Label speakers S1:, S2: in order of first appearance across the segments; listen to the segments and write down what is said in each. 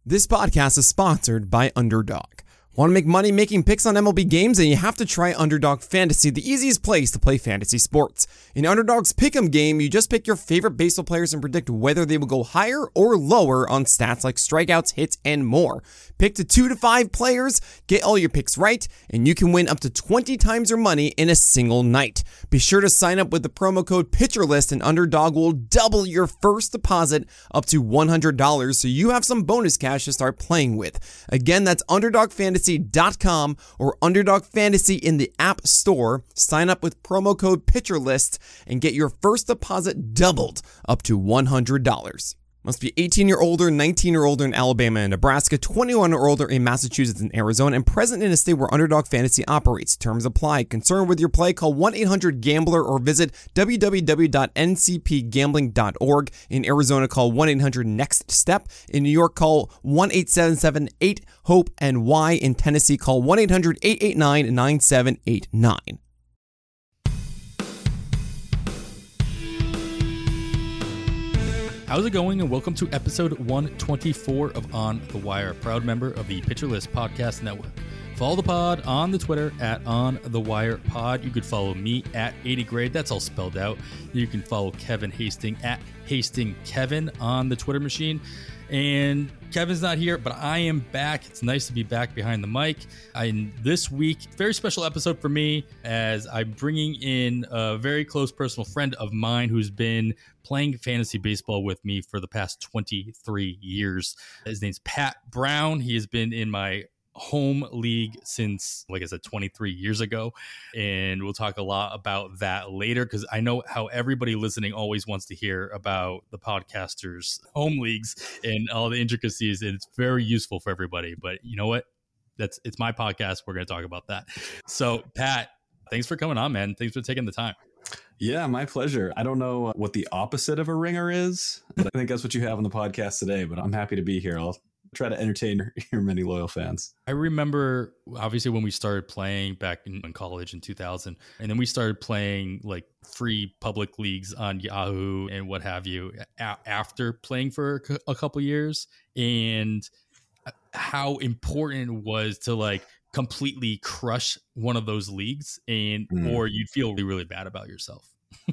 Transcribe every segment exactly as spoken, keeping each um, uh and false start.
S1: This podcast is sponsored by Underdog. Want to make money making picks on M L B games? And you have to try Underdog Fantasy, the easiest place to play fantasy sports. In Underdog's Pick'em game, you just pick your favorite baseball players and predict whether they will go higher or lower on stats like strikeouts, hits, and more. Pick to two to five players, get all your picks right, and you can win up to twenty times your money in a single night. Be sure to sign up with the promo code PitcherList, and Underdog will double your first deposit up to one hundred dollars, so you have some bonus cash to start playing with. Again, that's Underdog Fantasy dot com or Underdog Fantasy in the App Store. Sign up with promo code PitcherList and get your first deposit doubled up to one hundred dollars. Must be eighteen or older, nineteen or older in Alabama and Nebraska, twenty-one or older in Massachusetts and Arizona, and present in a state where Underdog Fantasy operates. Terms apply. Concerned with your play? Call one eight hundred gambler or visit w w w dot n c p gambling dot org. In Arizona, call one eight hundred next step. In New York, call one eight seven seven eight hope N Y. In Tennessee, call one eight hundred eight eight nine nine seven eight nine.
S2: How's it going, and welcome to episode one twenty-four of On the Wire, proud member of the Pitcher List Podcast Network. Follow the pod on the Twitter at On the Wire Pod. You could follow me at eighty grade. That's all spelled out. You can follow Kevin Hasting at Hasting Kevin on the Twitter machine. And Kevin's not here, but I am back. It's nice to be back behind the mic. I, this week, very special episode for me, as I'm bringing in a very close personal friend of mine who's been playing fantasy baseball with me for the past twenty-three years. His name's Pat Brown. He has been in my home league since, like I said, twenty-three years ago, and we'll talk a lot about that later, because I know how everybody listening always wants to hear about the podcasters' home leagues and all the intricacies, and it's very useful for everybody. But you know what? That's it's my podcast. We're going to talk about that. So, Pat, thanks for coming on, man. Thanks for taking the time.
S3: Yeah, my pleasure. I don't know what the opposite of a ringer is, but I think that's what you have on the podcast today. But I'm happy to be here. I'll try to entertain your many loyal fans.
S2: I remember, obviously, when we started playing back in, in college in two thousand, and then we started playing like free public leagues on Yahoo and what have you a- after playing for a couple years, and how important it was to like completely crush one of those leagues, and mm. or you'd feel really, really bad about yourself.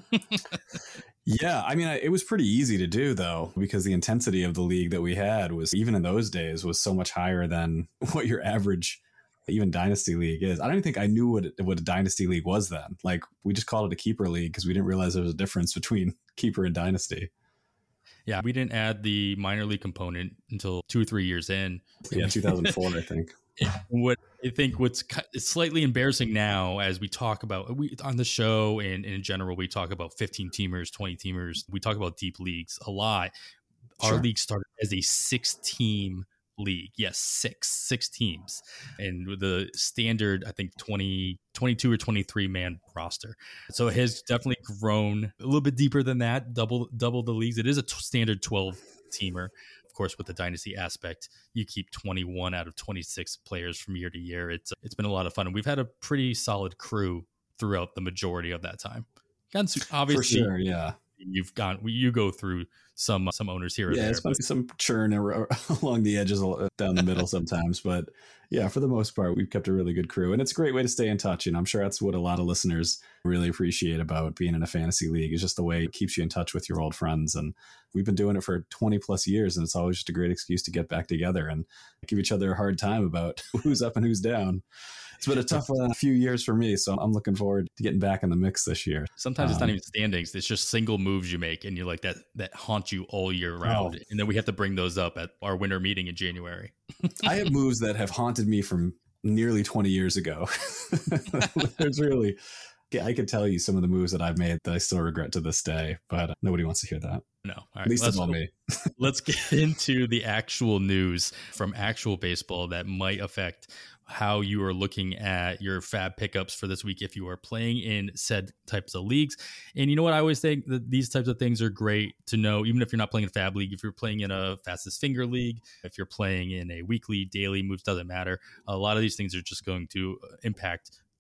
S3: Yeah, I mean, it was pretty easy to do, though, because the intensity of the league that we had was, even in those days, was so much higher than what your average, even dynasty league is. I don't even think I knew what it, what a dynasty league was then. Like, we just called it a keeper league because we didn't realize there was a difference between keeper and dynasty.
S2: Yeah, we didn't add the minor league component until two or three years in.
S3: Yeah, two thousand four, I think.
S2: What I think what's slightly embarrassing now, as we talk about we on the show and, and in general, we talk about fifteen teamers, twenty teamers. We talk about deep leagues a lot. Sure. Our league started as a six team league. Yes, six, six teams. And the standard, I think twenty, twenty-two or twenty-three man roster. So it has definitely grown a little bit deeper than that, double, double the leagues. It is a t- standard twelve teamer. Of course, with the dynasty aspect, you keep twenty-one out of twenty-six players from year to year. It's it's been a lot of fun, and we've had a pretty solid crew throughout the majority of that time. Obviously,
S3: for sure, yeah.
S2: You've gone, you go through some some owners here. Or
S3: yeah,
S2: there,
S3: it's but... some churn along the edges, down the middle sometimes, but yeah, for the most part, we've kept a really good crew, and it's a great way to stay in touch. And I'm sure that's what a lot of listeners really appreciate about being in a fantasy league, is just the way it keeps you in touch with your old friends. And we've been doing it for twenty plus years, and it's always just a great excuse to get back together and give each other a hard time about who's up and who's down. It's been a tough uh, few years for me, so I'm looking forward to getting back in the mix this year.
S2: Sometimes
S3: um,
S2: it's not even standings. It's just single moves you make, and you're like that that haunt you all year round. Oh. And then we have to bring those up at our winter meeting in January.
S3: I have moves that have haunted me from nearly twenty years ago. There's really, yeah, I could tell you some of the moves that I've made that I still regret to this day, but uh, nobody wants to hear that.
S2: No, all right,
S3: at least
S2: let's,
S3: about me.
S2: Let's get into the actual news from actual baseball that might affect how you are looking at your fab pickups for this week if you are playing in said types of leagues. And you know what? I always think that these types of things are great to know, even if you're not playing in a fab league, if you're playing in a fastest finger league, if you're playing in a weekly, daily moves, doesn't matter. A lot of these things are just going to impact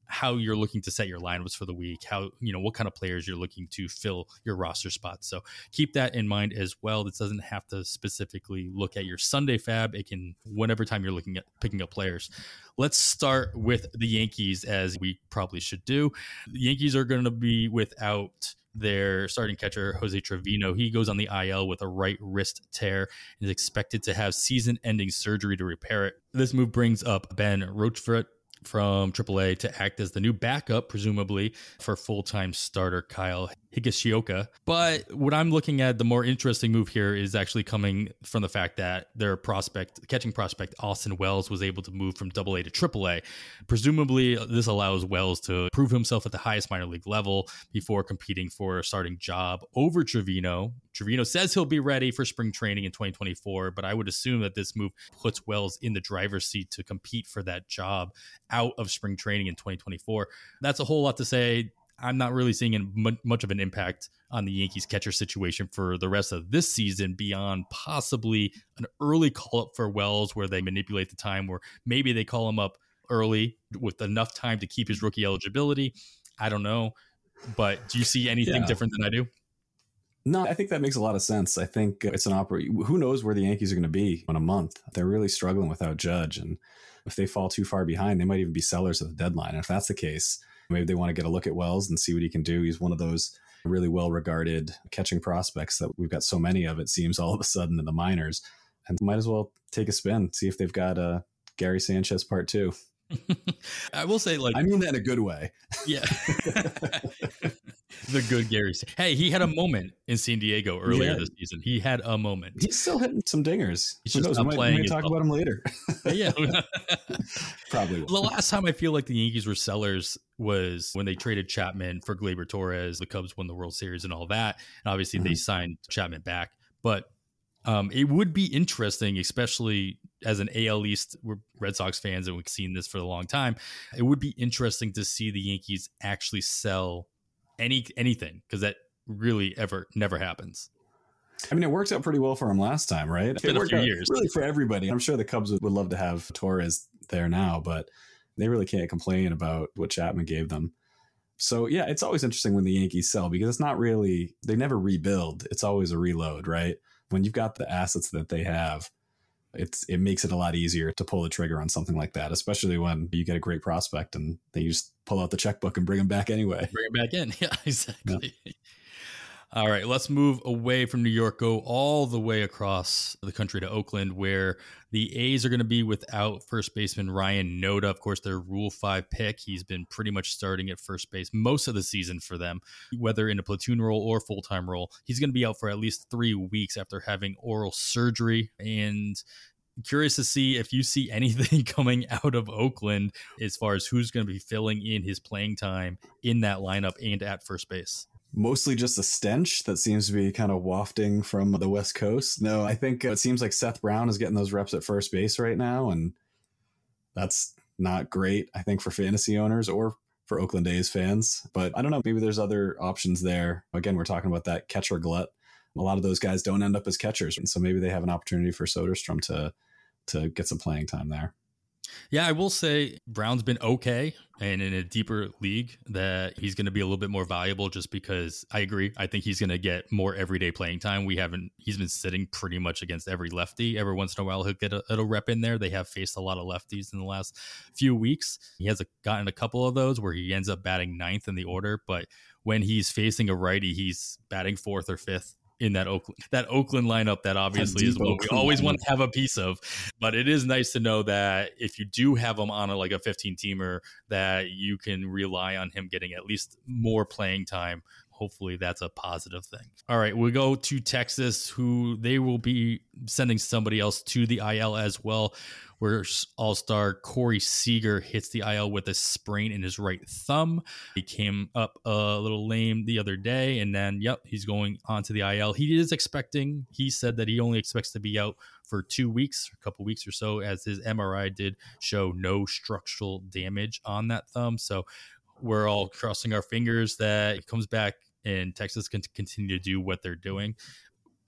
S2: how you're looking to set your lineups for the week, how, you know, what kind of players you're looking to fill your roster spots. So keep that in mind as well. This doesn't have to specifically look at your Sunday fab. It can, whenever time you're looking at picking up players. Let's start with the Yankees, as we probably should do. The Yankees are going to be without their starting catcher, Jose Trevino. He goes on the I L with a right wrist tear and is expected to have season-ending surgery to repair it. This move brings up Ben Rochefort from triple A to act as the new backup, presumably, for full-time starter Kyle Higashioka. But what I'm looking at, the more interesting move here is actually coming from the fact that their prospect, catching prospect Austin Wells, was able to move from double A to triple A. Presumably, this allows Wells to prove himself at the highest minor league level before competing for a starting job over Trevino. Trevino says he'll be ready for spring training in twenty twenty-four, but I would assume that this move puts Wells in the driver's seat to compete for that job out of spring training in twenty twenty-four. That's a whole lot to say. I'm not really seeing much of an impact on the Yankees catcher situation for the rest of this season beyond possibly an early call up for Wells where they manipulate the time, where maybe they call him up early with enough time to keep his rookie eligibility. I don't know. But do you see anything
S3: Yeah.
S2: different than I do?
S3: No, I think that makes a lot of sense. I think it's an opera. Who knows where the Yankees are going to be in a month? They're really struggling without Judge. And if they fall too far behind, they might even be sellers at the deadline. And if that's the case, maybe they want to get a look at Wells and see what he can do. He's one of those really well-regarded catching prospects that we've got so many of, it seems, all of a sudden in the minors. And might as well take a spin, see if they've got a Gary Sanchez part two.
S2: I will say, like,
S3: I mean that in a good way.
S2: Yeah. The good Gary. Hey, he had a moment in San Diego earlier
S3: Yeah.
S2: this season. He had a moment.
S3: He's still hitting some dingers.
S2: He's
S3: Who
S2: just
S3: knows?
S2: not
S3: We might,
S2: playing
S3: we might
S2: as
S3: talk
S2: well.
S3: about him later.
S2: Yeah.
S3: Probably will.
S2: The last time I feel like the Yankees were sellers was when they traded Chapman for Gleyber Torres. The Cubs won the World Series and all that. And obviously
S3: Mm-hmm.
S2: they signed Chapman back. But um, it would be interesting, especially as an A L East, we're Red Sox fans and we've seen this for a long time. It would be interesting to see the Yankees actually sell any anything, because that really ever never happens.
S3: I mean, it worked out pretty well for him last time, right?
S2: It's been
S3: It
S2: a
S3: worked
S2: few
S3: out
S2: years.
S3: really for everybody. I'm sure the Cubs would, would love to have Torres there now, but they really can't complain about what Chapman gave them. So yeah, it's always interesting when the Yankees sell, because it's not really, they never rebuild. It's always a reload, right? When you've got the assets that they have, it's it makes it a lot easier to pull the trigger on something like that, especially when you get a great prospect and they just pull out the checkbook and bring him back anyway.
S2: Bring it back in. Yeah, exactly. Yeah. All right, let's move away from New York, go all the way across the country to Oakland, where the A's are going to be without first baseman Ryan Noda. Of course, their Rule five pick. He's been pretty much starting at first base most of the season for them, whether in a platoon role or full-time role. He's going to be out for at least three weeks after having oral surgery. And curious to see if you see anything coming out of Oakland as far as who's going to be filling in his playing time in that lineup and at first base.
S3: Mostly just a stench that seems to be kind of wafting from the West Coast. No, I think it seems like Seth Brown is getting those reps at first base right now, and that's not great, I think, for fantasy owners or for Oakland A's fans. But I don't know, maybe there's other options there. Again, we're talking about that catcher glut. A lot of those guys don't end up as catchers, and so maybe they have an opportunity for Soderstrom to to get some playing time there.
S2: Yeah, I will say Brown's been okay, and in a deeper league that he's going to be a little bit more valuable, just because I agree. I think he's going to get more everyday playing time. We haven't, he's been sitting pretty much against every lefty. Every once in a while, he'll get a, a rep in there. They have faced a lot of lefties in the last few weeks. He has a, gotten a couple of those where he ends up batting ninth in the order, but when he's facing a righty, he's batting fourth or fifth in that Oakland, that Oakland lineup. That obviously is what we always want to have a piece of, but it is nice to know that if you do have him on a, like a fifteen teamer, that you can rely on him getting at least more playing time. Hopefully that's a positive thing. All right, we'll go to Texas, who they will be sending somebody else to the I L as well, where all-star Corey Seager hits the I L with a sprain in his right thumb. He came up a little lame the other day, and then, yep, he's going on to the I L. He is expecting, he said that he only expects to be out for two weeks, a couple weeks or so, as his M R I did show no structural damage on that thumb. So we're all crossing our fingers that it comes back and Texas can continue to do what they're doing.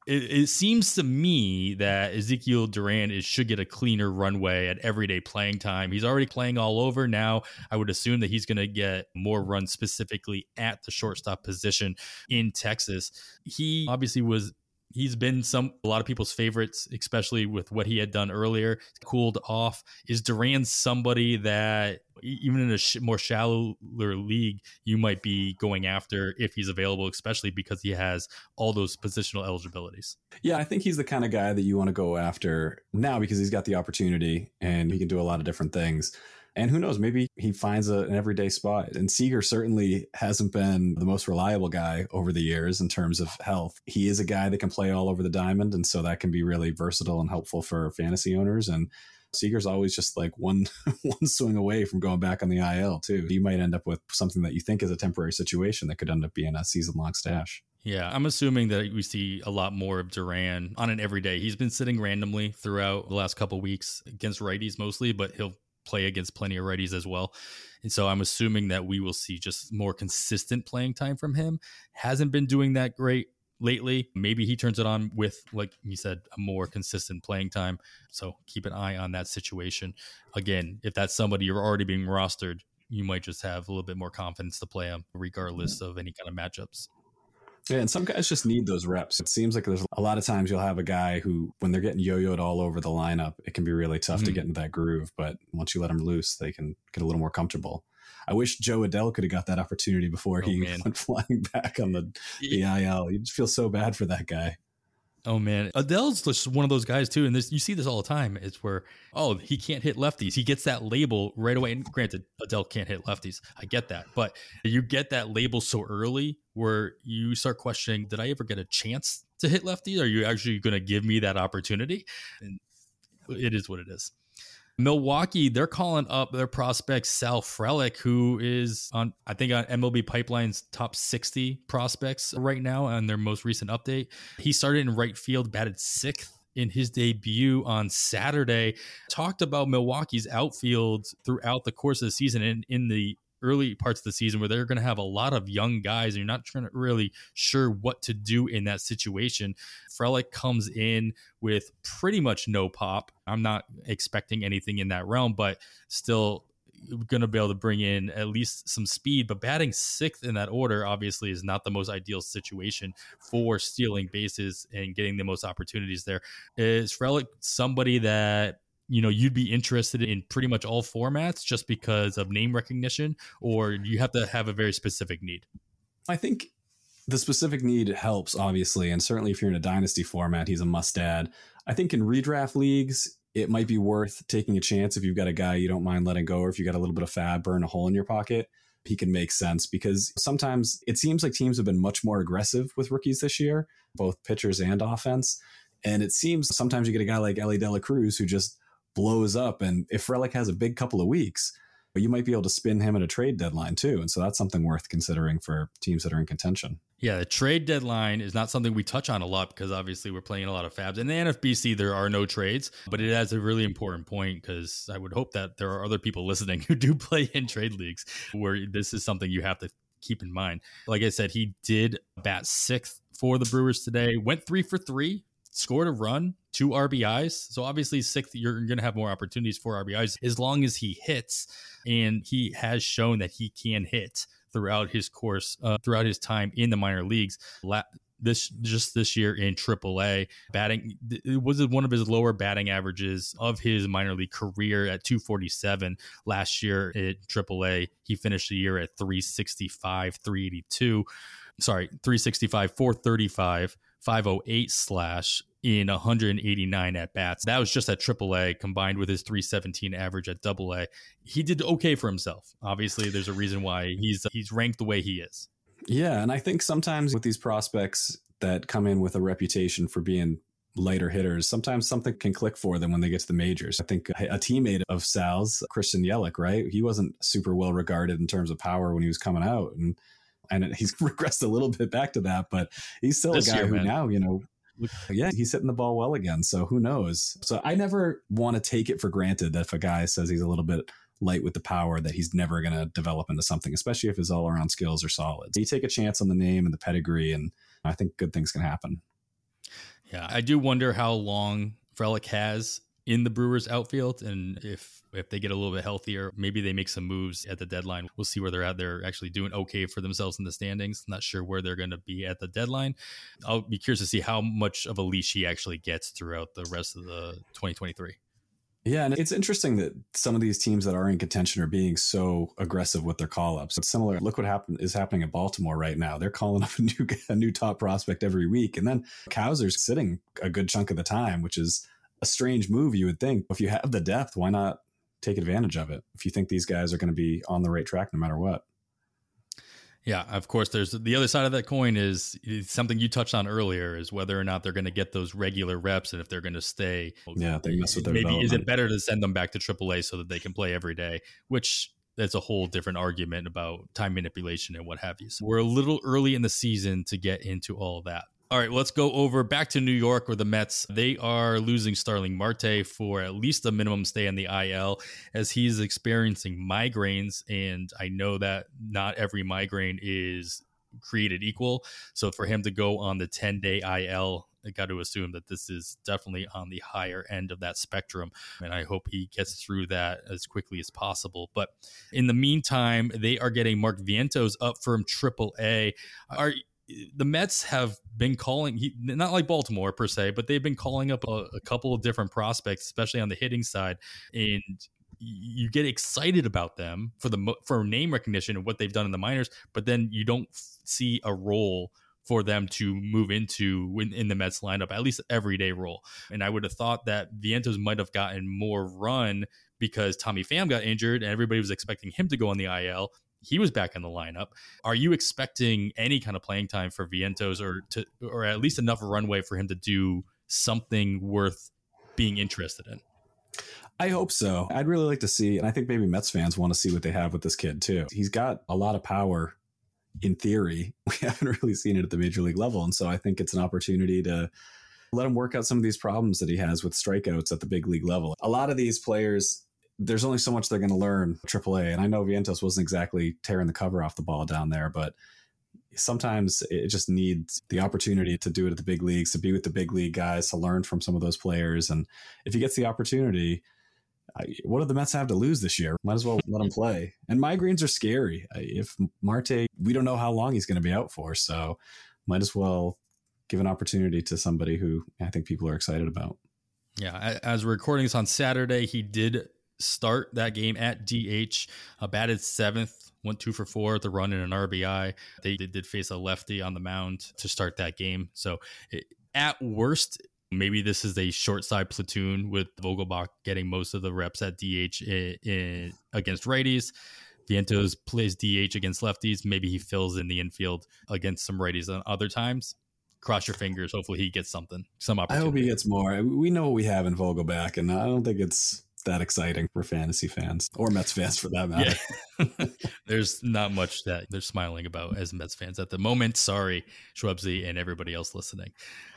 S2: It, it seems to me that Ezekiel Duran is, should get a cleaner runway at everyday playing time. He's already playing all over. Now, I would assume that he's going to get more runs specifically at the shortstop position in Texas. He obviously was He's been some a lot of people's favorites, especially with what he had done earlier. Cooled off. Is Duran somebody that even in a sh- more shallower league you might be going after if he's available, especially because he has all those positional eligibilities?
S3: Yeah, I think he's the kind of guy that you want to go after now because he's got the opportunity and he can do a lot of different things. And who knows, maybe he finds a, an everyday spot. And Seager certainly hasn't been the most reliable guy over the years in terms of health. He is a guy that can play all over the diamond. And so that can be really versatile and helpful for fantasy owners. And Seager's always just like one one swing away from going back on the I L too. You might end up with something that you think is a temporary situation that could end up being a season-long stash.
S2: Yeah, I'm assuming that we see a lot more of Duran on an everyday. He's been sitting randomly throughout the last couple of weeks against righties mostly, but he'll play against plenty of righties as well. And so I'm assuming that we will see just more consistent playing time from him. Hasn't been doing that great lately. Maybe he turns it on with, like you said, a more consistent playing time. So keep an eye on that situation. Again, if that's somebody you're already being rostered, you might just have a little bit more confidence to play him regardless of any kind of matchups.
S3: Yeah, and some guys just need those reps. It seems like there's a lot of times you'll have a guy who, when they're getting yo-yoed all over the lineup, it can be really tough mm-hmm. to get into that groove. But once you let them loose, they can get a little more comfortable. I wish Joe Adell could have got that opportunity before oh, he man. went flying back on the, the I L. You just feel so bad for that guy.
S2: Oh, man. Adell's just one of those guys, too. And this, you see this all the time. It's where, oh, he can't hit lefties. He gets that label right away. And granted, Adell can't hit lefties. I get that. But you get that label so early where you start questioning, did I ever get a chance to hit lefty? Are you actually going to give me that opportunity? And it is what it is. Milwaukee, they're calling up their prospect Sal Frelick, who is on, I think, on M L B Pipeline's top sixty prospects right now on their most recent update. He started in right field, batted sixth in his debut on Saturday. Talked about Milwaukee's outfield throughout the course of the season and in the early parts of the season where they're going to have a lot of young guys and you're not trying to really sure what to do in that situation. Frelick comes in with pretty much no pop. I'm not expecting anything in that realm, but still going to be able to bring in at least some speed. But batting sixth in that order obviously is not the most ideal situation for stealing bases and getting the most opportunities there. Is Frelick somebody that, you know, you'd be interested in pretty much all formats just because of name recognition, or you have to have a very specific need?
S3: I think the specific need helps, obviously. And certainly if you're in a dynasty format, he's a must add. I think in redraft leagues, it might be worth taking a chance if you've got a guy you don't mind letting go, or if you got a little bit of fab, burn a hole in your pocket. He can make sense because sometimes it seems like teams have been much more aggressive with rookies this year, both pitchers and offense. And it seems sometimes you get a guy like Elly De La Cruz who just blows up. And if Frelick has a big couple of weeks, you might be able to spin him at a trade deadline too. And so that's something worth considering for teams that are in contention.
S2: Yeah, the trade deadline is not something we touch on a lot because obviously we're playing a lot of fabs. In the N F B C, there are no trades, but it has a really important point because I would hope that there are other people listening who do play in trade leagues where this is something you have to keep in mind. Like I said, he did bat sixth for the Brewers today, went three for three, scored a run, two R B Is. So obviously sixth, you're going to have more opportunities for R B Is as long as he hits. And he has shown that he can hit throughout his course, uh, throughout his time in the minor leagues. La- this just this year in triple A, batting, it was one of his lower batting averages of his minor league career at two forty-seven. Last year at triple A, he finished the year at three sixty-five, three eighty-two. Sorry, three sixty-five, four thirty-five, five oh eight slash in one hundred eighty-nine at bats. That was just at triple A combined with his three seventeen average at double A. He did okay for himself. Obviously, there's a reason why he's he's ranked the way he is.
S3: Yeah, and I think sometimes with these prospects that come in with a reputation for being lighter hitters, sometimes something can click for them when they get to the majors. I think a teammate of Sal's, Christian Yelich, right? He wasn't super well regarded in terms of power when he was coming out, and and he's regressed a little bit back to that, but he's still this a guy year, who man. now, you know, yeah, he's hitting the ball well again. So who knows? So I never want to take it for granted that if a guy says he's a little bit light with the power, that he's never going to develop into something, especially if his all around skills are solid. So you take a chance on the name and the pedigree, and I think good things can happen.
S2: Yeah, I do wonder how long Frelick has in the Brewers outfield, and if if they get a little bit healthier, maybe they make some moves at the deadline. We'll see where they're at. They're actually doing okay for themselves in the standings. Not sure where they're going to be at the deadline. I'll be curious to see how much of a leash he actually gets throughout the rest of the twenty twenty-three.
S3: Yeah, and it's interesting that some of these teams that are in contention are being so aggressive with their call-ups. It's similar. Look what happen, is happening at Baltimore right now. They're calling up a new a new top prospect every week. And then Kowser's sitting a good chunk of the time, which is a strange move, you would think. If you have the depth, why not take advantage of it if you think these guys are going to be on the right track no matter what?
S2: Yeah, of course, there's the other side of that coin is, is something you touched on earlier, is whether or not they're going to get those regular reps and if they're going to stay.
S3: Yeah, they mess with their
S2: maybe is it better to send them back to triple A so that they can play every day, which that's a whole different argument about time manipulation and what have you. So we're a little early in the season to get into all of that. All right, let's go over back to New York where the Mets, they are losing Starling Marte for at least a minimum stay in the I L as he's experiencing migraines. And I know that not every migraine is created equal. So for him to go on the ten-day I L, I got to assume that this is definitely on the higher end of that spectrum. And I hope he gets through that as quickly as possible. But in the meantime, they are getting Mark Vientos up from triple A. Are The Mets have been calling, he, not like Baltimore per se, but they've been calling up a, a couple of different prospects, especially on the hitting side. And you get excited about them for the for name recognition and what they've done in the minors, but then you don't see a role for them to move into in, in the Mets lineup, at least everyday role. And I would have thought that Vientos might have gotten more run because Tommy Pham got injured and everybody was expecting him to go on the I L. He was back in the lineup. Are you expecting any kind of playing time for Vientos, or to, or at least enough runway for him to do something worth being interested in?
S3: I hope so. I'd really like to see, and I think maybe Mets fans want to see what they have with this kid too. He's got a lot of power in theory. We haven't really seen it at the major league level. And so I think it's an opportunity to let him work out some of these problems that he has with strikeouts at the big league level. A lot of these players, there's only so much they're going to learn triple A. And I know Vientos wasn't exactly tearing the cover off the ball down there, but sometimes it just needs the opportunity to do it at the big leagues, to be with the big league guys, to learn from some of those players. And if he gets the opportunity, what do the Mets have to lose this year? Might as well let him play. And migraines are scary. If Marte, we don't know how long he's going to be out for. So might as well give an opportunity to somebody who I think people are excited about.
S2: Yeah. As we're recording this on Saturday, he did start that game at D H, uh, batted seventh, went two for four at the run and an R B I. They, they did face a lefty on the mound to start that game. So it, at worst, maybe this is a short side platoon with Vogelbach getting most of the reps at D H in, in, against righties. Vientos plays D H against lefties. Maybe he fills in the infield against some righties on other times. Cross your fingers. Hopefully he gets something, some opportunity.
S3: I hope he gets more. We know what we have in Vogelbach, and I don't think it's that exciting for fantasy fans or Mets fans for that matter.
S2: Yeah. There's not much that they're smiling about as Mets fans at the moment. Sorry, Schwebzy and everybody else listening.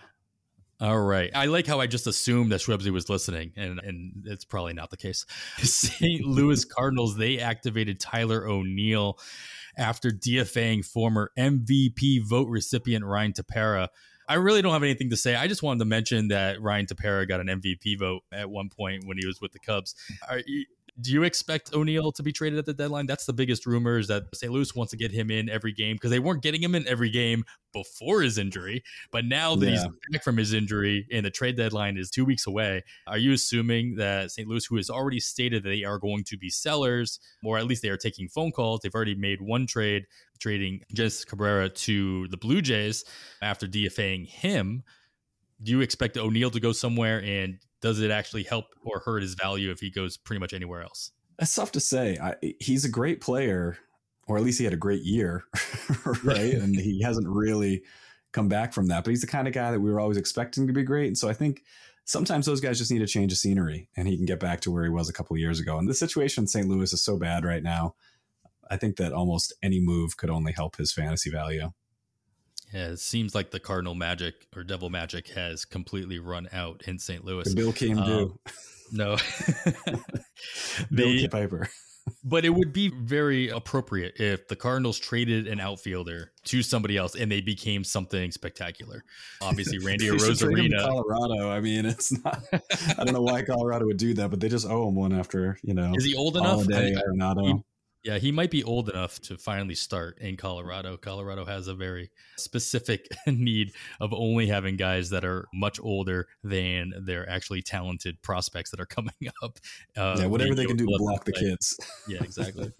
S2: All right. I like how I just assumed that Schwebzy was listening, and, and it's probably not the case. Saint Louis Cardinals, they activated Tyler O'Neill after DFAing former M V P vote recipient Ryan Tepera. I really don't have anything to say. I just wanted to mention that Ryan Tepera got an M V P vote at one point when he was with the Cubs. Are you, do you expect O'Neill to be traded at the deadline? That's the biggest rumor, is that Saint Louis wants to get him in every game because they weren't getting him in every game before his injury. But now that yeah. he's back from his injury and the trade deadline is two weeks away, are you assuming that Saint Louis, who has already stated that they are going to be sellers, or at least they are taking phone calls, they've already made one trade, trading Genesis Cabrera to the Blue Jays after DFAing him, do you expect O'Neill to go somewhere, and does it actually help or hurt his value if he goes pretty much anywhere else?
S3: That's tough to say. I, he's a great player, or at least he had a great year, right? And he hasn't really come back from that, but he's the kind of guy that we were always expecting to be great. And so I think sometimes those guys just need a change of scenery, and he can get back to where he was a couple of years ago. And the situation in Saint Louis is so bad right now. I think that almost any move could only help his fantasy value.
S2: Yeah, it seems like the Cardinal magic or devil magic has completely run out in Saint Louis.
S3: The Bill came
S2: um,
S3: due.
S2: No.
S3: Bill
S2: the,
S3: Piper.
S2: But it would be very appropriate if the Cardinals traded an outfielder to somebody else and they became something spectacular. Obviously, Randy Arozarena.
S3: Colorado. I mean, it's not. I don't know why Colorado would do that, but they just owe him one after, you know.
S2: Is he old enough?
S3: Holiday, Arenado.
S2: He, yeah, he might be old enough to finally start in Colorado. Colorado has a very specific need of only having guys that are much older than their actually talented prospects that are coming up.
S3: Uh, yeah, whatever they can do to block the kids.
S2: Yeah, exactly.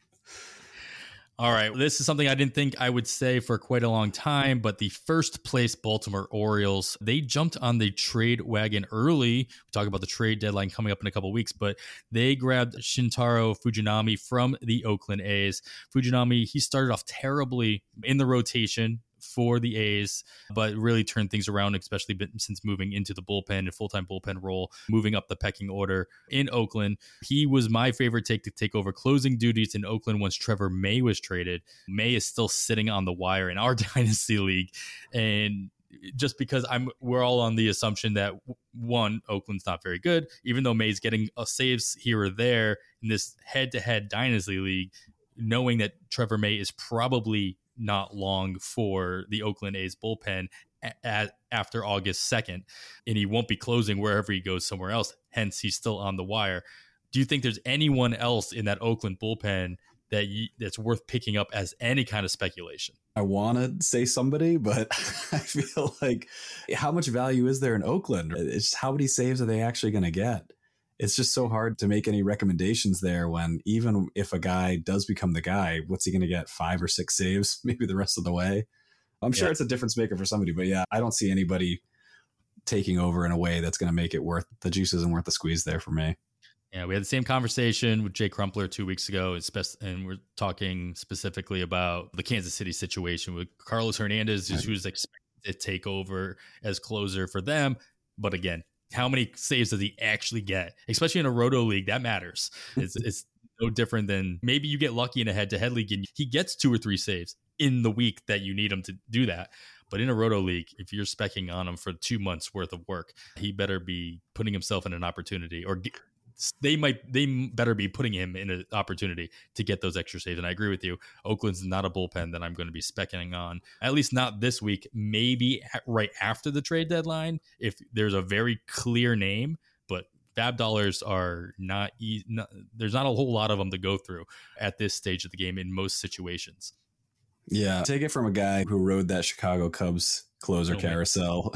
S2: All right. This is something I didn't think I would say for quite a long time, but the first place Baltimore Orioles, they jumped on the trade wagon early. We talk about the trade deadline coming up in a couple of weeks, but they grabbed Shintaro Fujinami from the Oakland A's. Fujinami, he started off terribly in the rotation for the A's, but really turned things around, especially since moving into the bullpen, a full-time bullpen role, moving up the pecking order in Oakland. He was my favorite take to take over closing duties in Oakland once Trevor May was traded. May is still sitting on the wire in our dynasty league. And just because I'm, we're all on the assumption that one, Oakland's not very good, even though May's getting a saves here or there in this head-to-head dynasty league, knowing that Trevor May is probably not long for the Oakland A's bullpen at, after August second, and he won't be closing wherever he goes somewhere else. Hence, he's still on the wire. Do you think there's anyone else in that Oakland bullpen that you, that's worth picking up as any kind of speculation?
S3: I want to say somebody, but I feel like how much value is there in Oakland? It's how many saves are they actually going to get? It's just so hard to make any recommendations there when even if a guy does become the guy, what's he going to get? Five or six saves, maybe the rest of the way. I'm sure yeah. it's a difference maker for somebody, but yeah, I don't see anybody taking over in a way that's going to make it worth the juice isn't worth the squeeze there for me.
S2: Yeah, we had the same conversation with Jay Crumpler two weeks ago, and we're talking specifically about the Kansas City situation with Carlos Hernandez, right. who's expected to take over as closer for them. But again, how many saves does he actually get? Especially in a roto league, that matters. It's it's no different than maybe you get lucky in a head-to-head league and he gets two or three saves in the week that you need him to do that. But in a roto league, if you're speccing on him for two months worth of work, he better be putting himself in an opportunity, or get, they might they better be putting him in an opportunity to get those extra saves. And I agree with you. Oakland's not a bullpen that I'm going to be specking on, at least not this week, maybe right after the trade deadline, if there's a very clear name. But fab dollars are not, e- not there's not a whole lot of them to go through at this stage of the game in most situations.
S3: Yeah. Take it from a guy who rode that Chicago Cubs closer oh, carousel.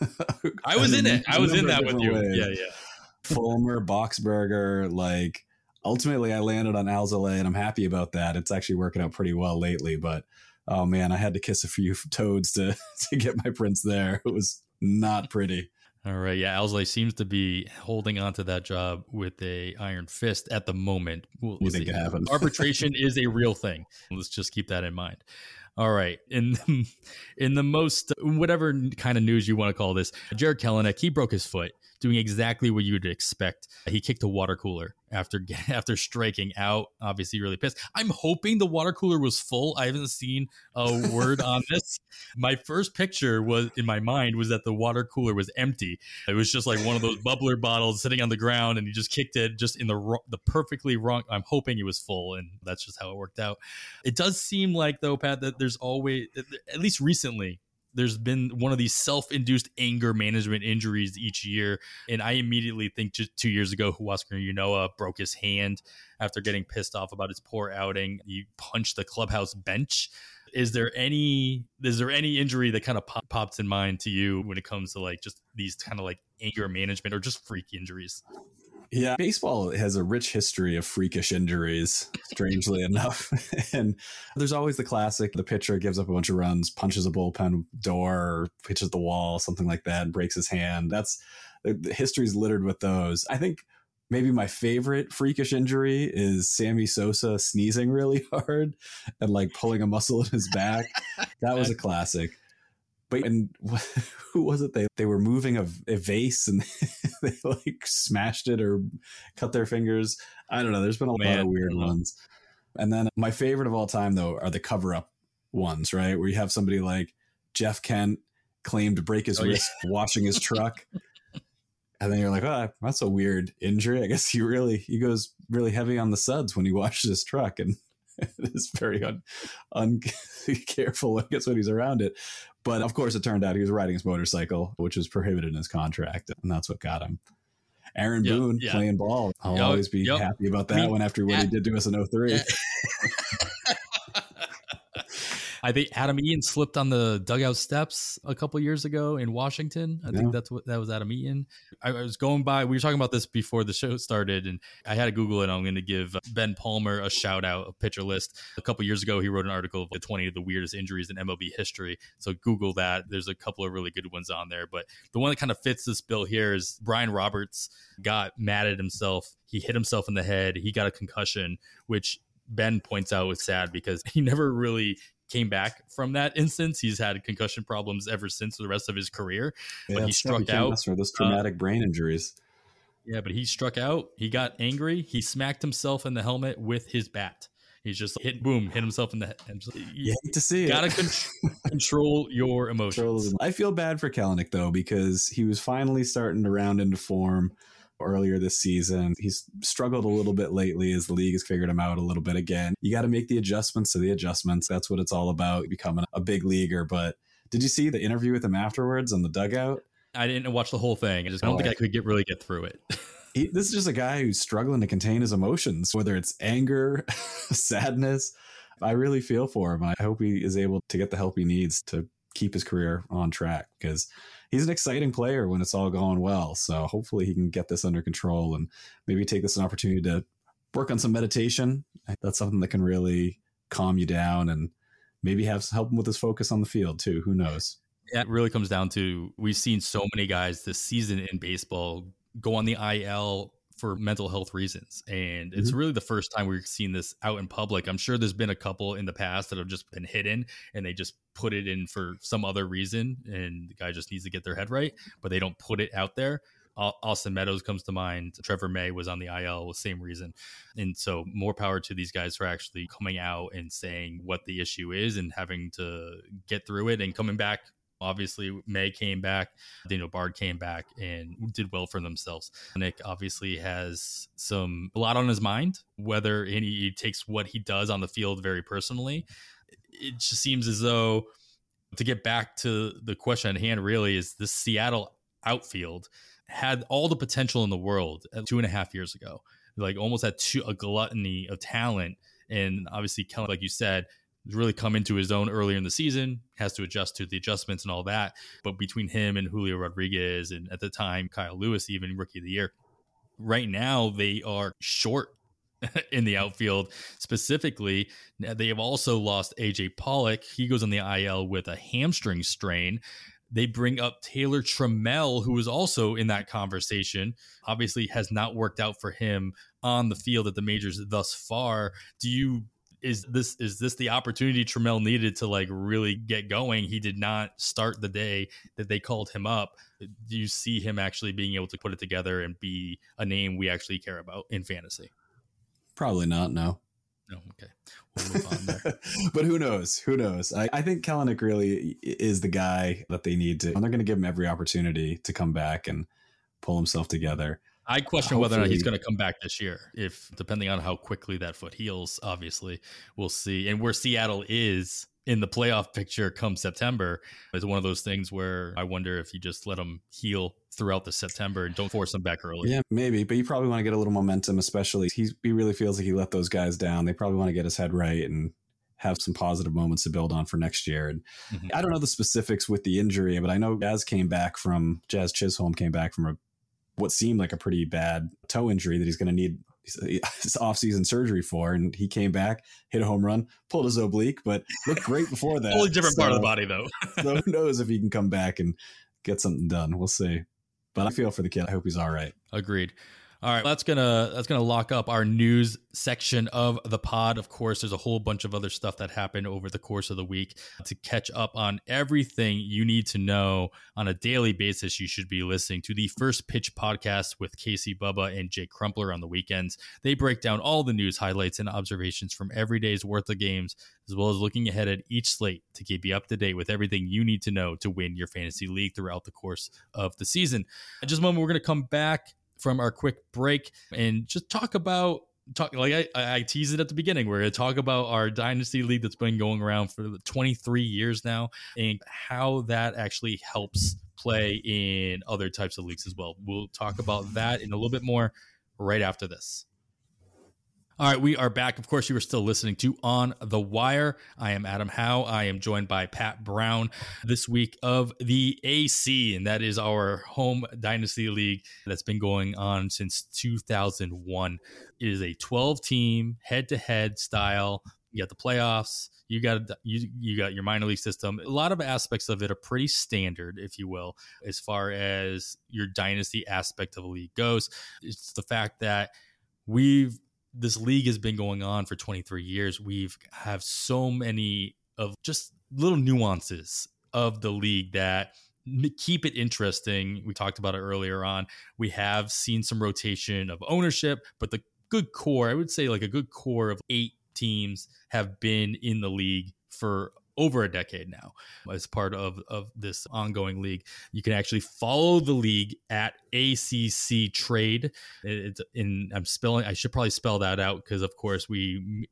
S2: I was in it. I was in that with you.
S3: Ways.
S2: Yeah, yeah.
S3: Fulmer, Boxberger, like ultimately I landed on Alzolay and I'm happy about that. It's actually working out pretty well lately, but oh man, I had to kiss a few toads to, to get my prints there. It was not pretty.
S2: All right. Yeah. Alzolay seems to be holding on to that job with a iron fist at the moment. We'll,
S3: you think it happened?
S2: Arbitration is a real thing. Let's just keep that in mind. All right. In in the most, whatever kind of news you want to call this, Jarred Kelenic, he broke his foot doing exactly what you would expect. He kicked a water cooler after after striking out. Obviously, really pissed. I'm hoping the water cooler was full. I haven't seen a word on this. My first picture was in my mind was that the water cooler was empty. It was just like one of those bubbler bottles sitting on the ground, and he just kicked it just in the the perfectly wrong. I'm hoping it was full, and that's just how it worked out. It does seem like, though, Pat, that there's always, at least recently, there's been one of these self-induced anger management injuries each year. And I immediately think just two years ago, Huascar Ynoa broke his hand after getting pissed off about his poor outing. He punched the clubhouse bench. Is there any, is there any injury that kind of pop, pops in mind to you when it comes to like just these kind of like anger management or just freak injuries?
S3: Yeah, baseball has a rich history of freakish injuries, strangely enough. And there's always the classic, the pitcher gives up a bunch of runs, punches a bullpen door, or pitches the wall, something like that, and breaks his hand. That's the history's littered with those. I think maybe my favorite freakish injury is Sammy Sosa sneezing really hard and like pulling a muscle in his back. That was a classic. But and who was it? They they were moving a, a vase and they like smashed it or cut their fingers. I don't know. There's been a Man. lot of weird ones. And then my favorite of all time, though, are the cover up ones, right? Where you have somebody like Jeff Kent claimed to break his oh, wrist yeah. washing his truck. And then you're like, oh, that's a weird injury. I guess he really, he goes really heavy on the suds when he washes his truck, and is very un, un careful, I guess, when he's around it. But of course, it turned out he was riding his motorcycle, which was prohibited in his contract, and that's what got him. Aaron
S2: yep,
S3: Boone
S2: yeah.
S3: playing ball. I'll yep, always be yep. happy about that I mean, one after what yeah. he did to us in oh three. Yeah.
S2: I think Adam Eaton slipped on the dugout steps a couple years ago in Washington. I yeah. think that's what that was Adam Eaton. I, I was going by, we were talking about this before the show started, and I had to Google it. I'm going to give Ben Palmer a shout out of Pitcher List. A couple years ago, he wrote an article of the twenty of the weirdest injuries in M L B history. So Google that. There's a couple of really good ones on there. But the one that kind of fits this bill here is Brian Roberts got mad at himself. He hit himself in the head. He got a concussion, which Ben points out was sad because he never really came back from that instance. He's had concussion problems ever since the rest of his career.
S3: Yeah,
S2: but he struck out.
S3: Those traumatic uh, brain injuries.
S2: Yeah, but he struck out. He got angry. He smacked himself in the helmet with his bat. He's just hit, boom, hit himself in the head. You
S3: yeah, hate to see
S2: gotta
S3: it.
S2: Con- control your emotions.
S3: I feel bad for Kelenic, though, because he was finally starting to round into form earlier this season. He's struggled a little bit lately as the league has figured him out a little bit again. You got to make the adjustments to the adjustments. That's what it's all about, becoming a big leaguer. But did you see the interview with him afterwards on the dugout?
S2: I didn't watch the whole thing. I just I don't oh, think I could get really get through it.
S3: he, this is just a guy who's struggling to contain his emotions, whether it's anger, sadness. I really feel for him. I hope he is able to get the help he needs to keep his career on track, because he's an exciting player when it's all going well. So hopefully he can get this under control and maybe take this an opportunity to work on some meditation. That's something that can really calm you down and maybe have help him with his focus on the field too. Who knows?
S2: Yeah, it really comes down to, we've seen so many guys this season in baseball go on the I L for mental health reasons. And it's mm-hmm. really the first time we've seen this out in public. I'm sure there's been a couple in the past that have just been hidden and they just put it in for some other reason. And the guy just needs to get their head right, but they don't put it out there. Austin Meadows comes to mind. Trevor May was on the I L with the same reason. And so more power to these guys for actually coming out and saying what the issue is and having to get through it and coming back. Obviously, May came back, Daniel Bard came back and did well for themselves. Nick obviously has some a lot on his mind, whether he takes what he does on the field very personally. It just seems as though, to get back to the question at hand, really, is this Seattle outfield had all the potential in the world two and a half years ago, like almost had two, a gluttony of talent. And obviously, Kelenic, like you said, really come into his own earlier in the season, has to adjust to the adjustments and all that. But between him and Julio Rodriguez, and at the time, Kyle Lewis, even rookie of the year, right now they are short in the outfield. Specifically, they have also lost A J Pollock. He goes on the I L with a hamstring strain. They bring up Taylor Trammell, who was also in that conversation. Obviously has not worked out for him on the field at the majors thus far. Do you Is this is this the opportunity Trammell needed to like really get going? He did not start the day that they called him up. Do you see him actually being able to put it together and be a name we actually care about in fantasy?
S3: Probably not, no.
S2: No, okay. We'll move on there.
S3: But who knows? Who knows? I, I think Kelenic really is the guy that they need to, and they're going to give him every opportunity to come back and pull himself together.
S2: I question whether or not he's going to come back this year, if depending on how quickly that foot heals. Obviously, we'll see. And where Seattle is in the playoff picture come September is one of those things where I wonder if you just let him heal throughout the September and don't force him back early.
S3: Yeah, maybe. But you probably want to get a little momentum, especially he, he really feels like he let those guys down. They probably want to get his head right and have some positive moments to build on for next year. And mm-hmm. I don't know the specifics with the injury, but I know Jazz came back from Jazz Chisholm came back from a what seemed like a pretty bad toe injury that he's going to need his off-season surgery for. And he came back, hit a home run, pulled his oblique, but looked great before that.
S2: Totally different
S3: so,
S2: part of the body, though.
S3: So who knows if he can come back and get something done. We'll see. But I feel for the kid. I hope he's all right.
S2: Agreed. All right, that's gonna that's gonna lock up our news section of the pod. Of course, there's a whole bunch of other stuff that happened over the course of the week. To catch up on everything you need to know on a daily basis, you should be listening to the First Pitch podcast with Casey Bubba and Jake Crumpler on the weekends. They break down all the news, highlights, and observations from every day's worth of games, as well as looking ahead at each slate to keep you up to date with everything you need to know to win your fantasy league throughout the course of the season. In just a moment, we're going to come back from our quick break and just talk about talk like I, I teased it at the beginning. We're going to talk about our dynasty league that's been going around for twenty-three years now and how that actually helps play in other types of leagues as well. We'll talk about that in a little bit more right after this. All right, we are back. Of course, you are still listening to On the Wire. I am Adam Howe. I am joined by Pat Brown this week of the A C, and that is our home dynasty league that's been going on since two thousand one. It is a twelve-team head-to-head style. You got the playoffs. You got you you got your minor league system. A lot of aspects of it are pretty standard, if you will, as far as your dynasty aspect of a league goes. It's the fact that we've this league has been going on for twenty-three years. We've have so many of just little nuances of the league that keep it interesting. We talked about it earlier on. We have seen some rotation of ownership, but the good core, I would say like a good core of eight teams have been in the league for over a decade now as part of, of this ongoing league. You can actually follow the league at A C C Trade. It's in, I'm spelling, I should probably spell that out because of course we,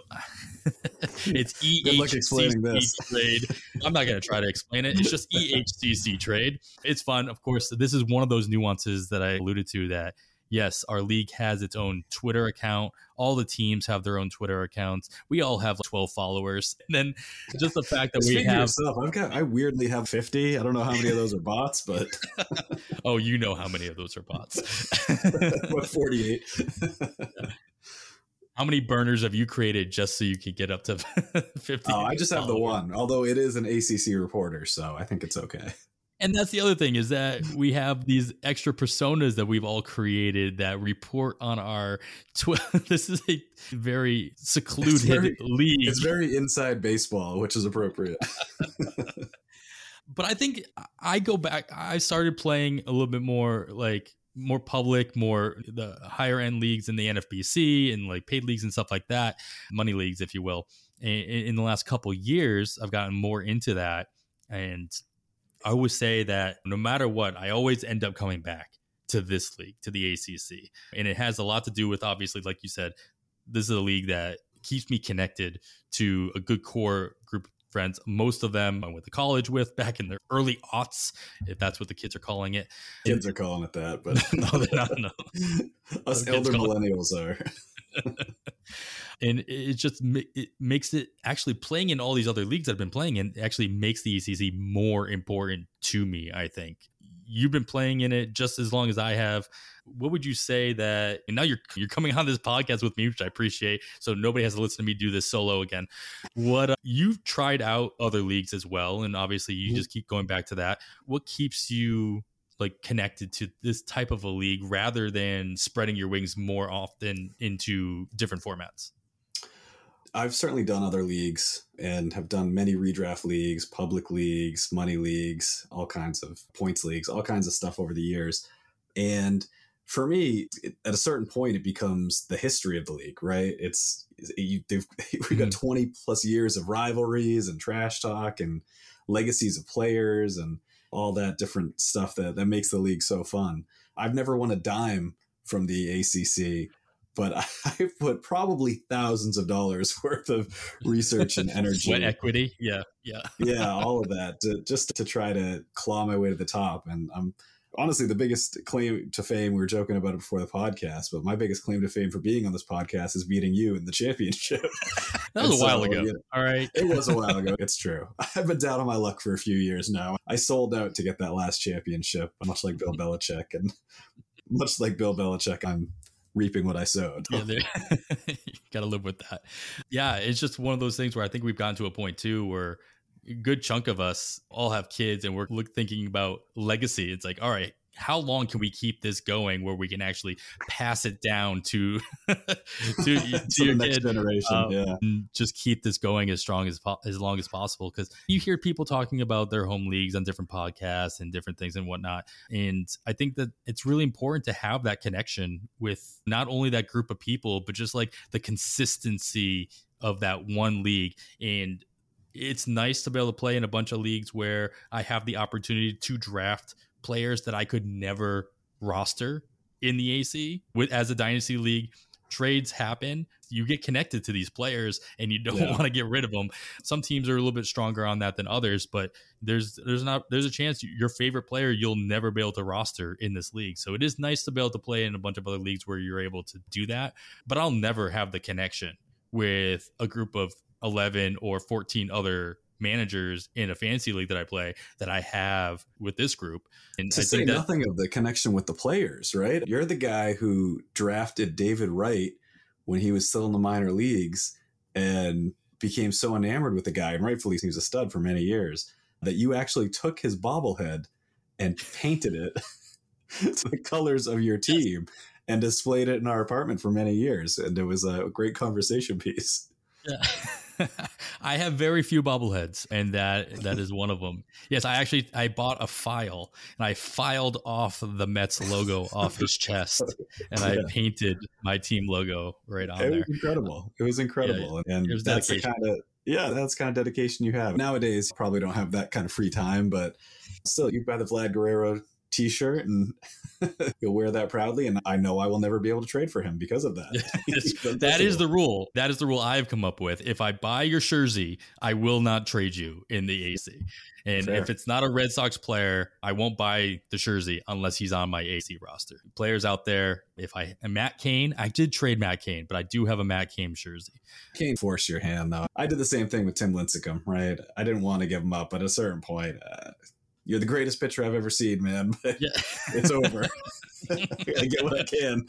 S2: it's E H C C Trade. I'm not going to try to explain it. It's just E H C C Trade. It's fun. Of course, this is one of those nuances that I alluded to that yes, our league has its own Twitter account. All the teams have their own Twitter accounts. We all have like twelve followers. And then just the fact that we have
S3: yourself, I've got I weirdly have fifty. I don't know how many of those are bots, but
S2: oh, you know how many of those are bots.
S3: What, forty-eight?
S2: Yeah. How many burners have you created just so you could get up to fifty?
S3: Oh, I just have the one, although it is an A C C reporter, so I think it's okay.
S2: And that's the other thing is that we have these extra personas that we've all created that report on our Twitter. This is a very secluded it's very, league.
S3: It's very inside baseball, which is appropriate.
S2: But I think I go back. I started playing a little bit more like more public, more the higher end leagues in the N F B C and like paid leagues and stuff like that, money leagues, if you will. In, in the last couple of years, I've gotten more into that. And I always say that no matter what, I always end up coming back to this league, to the A C C. And it has a lot to do with, obviously, like you said, this is a league that keeps me connected to a good core group of friends. Most of them I went to college with back in the early aughts, if that's what the kids are calling it.
S3: Kids are calling it that, but
S2: no, they're not. No.
S3: Us elder millennials are.
S2: And it just it makes it actually playing in all these other leagues I've been playing in actually makes the A C C more important to me. I think you've been playing in it just as long as I have. What would you say that, and now you're you're coming on this podcast with me, which I appreciate, so nobody has to listen to me do this solo again. What uh, you've tried out other leagues as well, and obviously you mm-hmm. just keep going back to that. What keeps you like connected to this type of a league rather than spreading your wings more often into different formats?
S3: I've certainly done other leagues and have done many redraft leagues, public leagues, money leagues, all kinds of points leagues, all kinds of stuff over the years. And for me, it, at a certain point, it becomes the history of the league, right? It's you, we've got twenty plus years of rivalries and trash talk and legacies of players and all that different stuff that, that makes the league so fun. I've never won a dime from the A C C, but I've put probably thousands of dollars worth of research and energy.
S2: Sweat equity. Yeah. Yeah.
S3: Yeah. All of that to, just to try to claw my way to the top. And I'm honestly the biggest claim to fame. We were joking about it before the podcast, but my biggest claim to fame for being on this podcast is beating you in the championship.
S2: That was
S3: and
S2: a while
S3: so,
S2: ago.
S3: You know,
S2: all right.
S3: It was a while ago. It's true. I've been down on my luck for a few years now. I sold out to get that last championship, much like Bill Belichick. And much like Bill Belichick, I'm reaping what I sowed.
S2: Yeah, you got to live with that. Yeah, it's just one of those things where I think we've gotten to a point too where a good chunk of us all have kids and we're thinking about legacy. It's like, all right, how long can we keep this going where we can actually pass it down to to, to,
S3: to
S2: your
S3: the next
S2: kid,
S3: generation?
S2: um,
S3: Yeah,
S2: and just keep this going as strong as po- as long as possible. Because you hear people talking about their home leagues on different podcasts and different things and whatnot, and I think that it's really important to have that connection with not only that group of people, but just like the consistency of that one league. And it's nice to be able to play in a bunch of leagues where I have the opportunity to draft players that I could never roster in the A C. With as a dynasty league, trades happen. You get connected to these players and you don't
S3: Yeah.
S2: want to get rid of them. Some teams are a little bit stronger on that than others, but there's there's not there's a chance your favorite player you'll never be able to roster in this league. So it is nice to be able to play in a bunch of other leagues where you're able to do that, but I'll never have the connection with a group of eleven or fourteen other managers in a fantasy league that I play that I have with this group. And
S3: to
S2: I
S3: say
S2: think that,
S3: nothing of the connection with the players, right? You're the guy who drafted David Wright when he was still in the minor leagues and became so enamored with the guy, and rightfully he was a stud for many years, that you actually took his bobblehead and painted it to the colors of your team and displayed it in our apartment for many years. And it was a great conversation piece.
S2: yeah. I have very few bobbleheads, and that that is one of them. Yes, I actually I bought a file and I filed off the Mets logo off his chest, and I
S3: Yeah.
S2: painted my team logo right on
S3: It
S2: there.
S3: was incredible. It was incredible.
S2: Yeah,
S3: and
S2: it was
S3: that's the
S2: dedication.
S3: kind of, yeah, that's the kind of dedication you have. Nowadays, you probably don't have that kind of free time, but still, you buy the Vlad Guerrero t-shirt and you'll wear that proudly. And I know I will never be able to trade for him because of that.
S2: It's- that is the rule. That is the rule I've come up with. If I buy your jersey, I will not trade you in the A C. And
S3: Fair.
S2: if it's not a Red Sox player, I won't buy the jersey unless he's on my A C roster. Players out there, if I and Matt Cain, I did trade Matt Cain, but I do have a Matt Cain jersey.
S3: Can't force your hand, though. I did the same thing with Tim Lincecum, right? I didn't want to give him up, but at a certain point, uh, you're the greatest pitcher I've ever seen, man. But
S2: Yeah.
S3: it's over. I get what I can.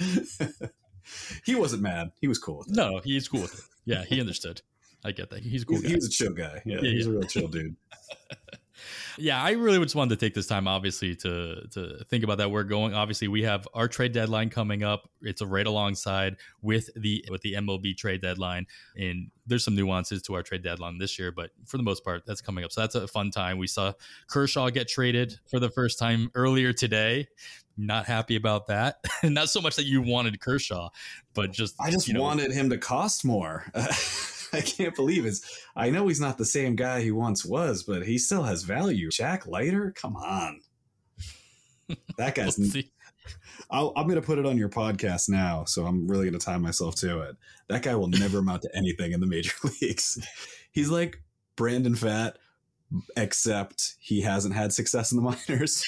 S3: He wasn't mad. He was cool with it.
S2: No, he's cool with it. Yeah, he understood. I get that. He's a cool
S3: He's,
S2: guy.
S3: he was a chill guy. Yeah,
S2: Yeah,
S3: he's
S2: yeah.
S3: a real chill dude.
S2: Yeah, I really just wanted to take this time, obviously, to to think about that. We're going. Obviously, we have our trade deadline coming up. It's right alongside with the with the M L B trade deadline, and there's some nuances to our trade deadline this year, but for the most part, that's coming up. So that's a fun time. We saw Kershaw get traded for the first time earlier today. Not happy about that. Not so much that you wanted Kershaw, but just
S3: I just
S2: you know,
S3: wanted him to cost more. I can't believe it. I know he's not the same guy he once was, but he still has value. Jack Leiter? Come on. That guy's.
S2: we'll see.
S3: I'll, I'm going to put it on your podcast now, so I'm really going to tie myself to it. That guy will never amount to anything in the major leagues. He's like Brandon Pfaadt, except he hasn't had success in the minors.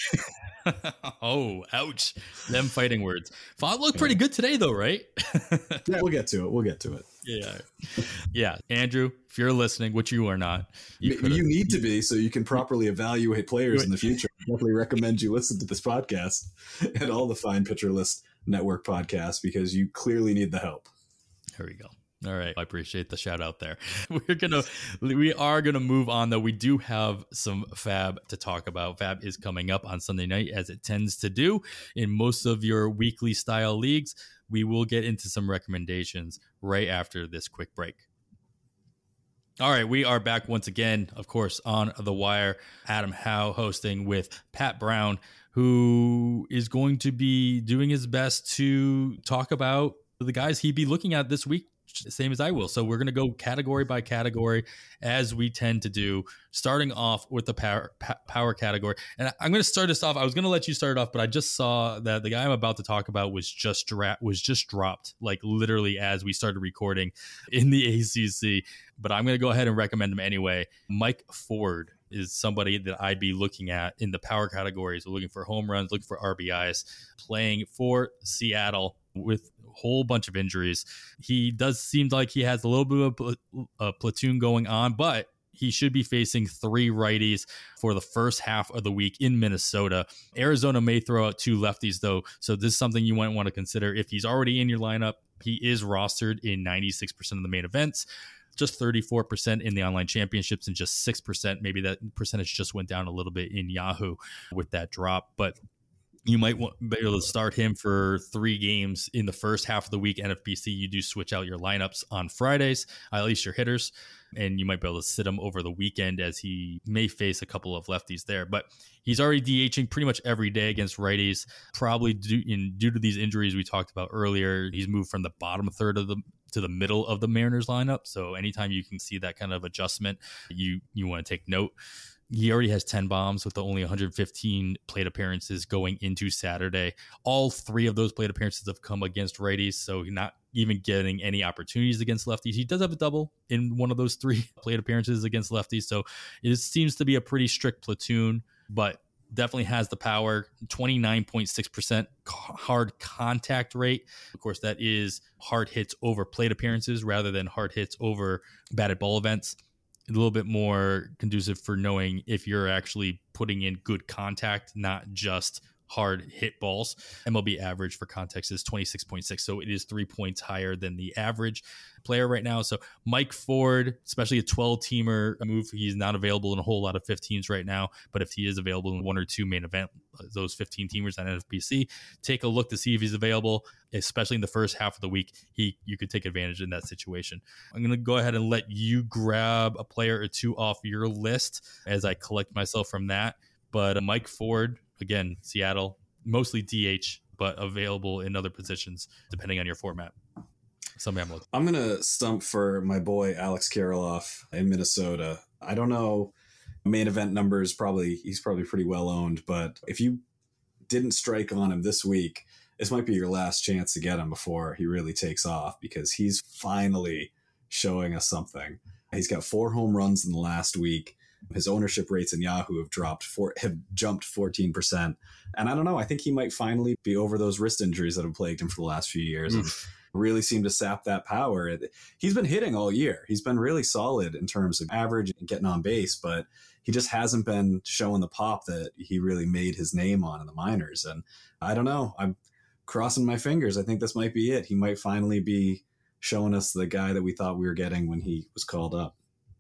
S2: Oh, ouch. Them fighting words. Font looked pretty good today, though, right?
S3: Yeah, we'll get to it. We'll get to it.
S2: Yeah. Yeah. Andrew, if you're listening, which you are not,
S3: You,
S2: could've-
S3: you need to be so you can properly evaluate players in the future. I definitely recommend you listen to this podcast and all the Fine Pitcher List Network podcasts because you clearly need the help.
S2: There we go. All right. I appreciate the shout out there. We're going to, we are going to move on though. We do have some Fab to talk about. Fab is coming up on Sunday night as it tends to do in most of your weekly style leagues. We will get into some recommendations right after this quick break. All right, we are back once again, of course, on The Wire. Adam Howe hosting with Pat Brown, who is going to be doing his best to talk about the guys he'd be looking at this week, same as I will. So we're going to go category by category as we tend to do, starting off with the power power category. And I'm going to start us off. I was going to let you start it off, but I just saw that the guy I'm about to talk about was just dra- was just dropped, like literally as we started recording in the A C C. But I'm going to go ahead and recommend him anyway. Mike Ford is somebody that I'd be looking at in the power categories, looking for home runs, looking for R B Is, playing for Seattle with a whole bunch of injuries. He does seem like he has a little bit of a pl- a platoon going on, but he should be facing three righties for the first half of the week in Minnesota. Arizona may throw out two lefties, though, so this is something you might want to consider. If he's already in your lineup, he is rostered in ninety-six percent of the main events, just thirty-four percent in the online championships, and just six percent. Maybe that percentage just went down a little bit in Yahoo with that drop. But You might want be able to start him for three games in the first half of the week. N F B C, you do switch out your lineups on Fridays, at least your hitters, and you might be able to sit him over the weekend as he may face a couple of lefties there. But he's already DHing pretty much every day against righties, probably due, in, due to these injuries we talked about earlier. He's moved from the bottom third of the to the middle of the Mariners lineup. So anytime you can see that kind of adjustment, you you want to take note. He already has ten bombs with only one hundred fifteen plate appearances going into Saturday. All three of those plate appearances have come against righties, so not even getting any opportunities against lefties. He does have a double in one of those three plate appearances against lefties, so it seems to be a pretty strict platoon, but definitely has the power. twenty-nine point six percent hard contact rate. Of course, that is hard hits over plate appearances rather than hard hits over batted ball events. A little bit more conducive for knowing if you're actually putting in good contact, not just hard hit balls. M L B average for context is twenty-six point six, so it is three points higher than the average player right now. So Mike Ford, especially a twelve-teamer move, he's not available in a whole lot of fifteens right now, but if he is available in one or two main event, those fifteen-teamers on N F B C, take a look to see if he's available, especially in the first half of the week. He you could take advantage in that situation. I'm going to go ahead and let you grab a player or two off your list as I collect myself from that. But uh, Mike Ford, again, Seattle, mostly D H, but available in other positions depending on your format. Somebody I'm looking.
S3: I'm going to stump for my boy Alex Kirilloff in Minnesota. I don't know main event numbers, probably he's probably pretty well owned, but if you didn't strike on him this week, this might be your last chance to get him before he really takes off, because he's finally showing us something. He's got four home runs in the last week. His ownership rates in Yahoo have dropped four, have jumped fourteen percent. And I don't know, I think he might finally be over those wrist injuries that have plagued him for the last few years and really seem to sap that power. He's been hitting all year. He's been really solid in terms of average and getting on base, but he just hasn't been showing the pop that he really made his name on in the minors. And I don't know, I'm crossing my fingers. I think this might be it. He might finally be showing us the guy that we thought we were getting when he was called up.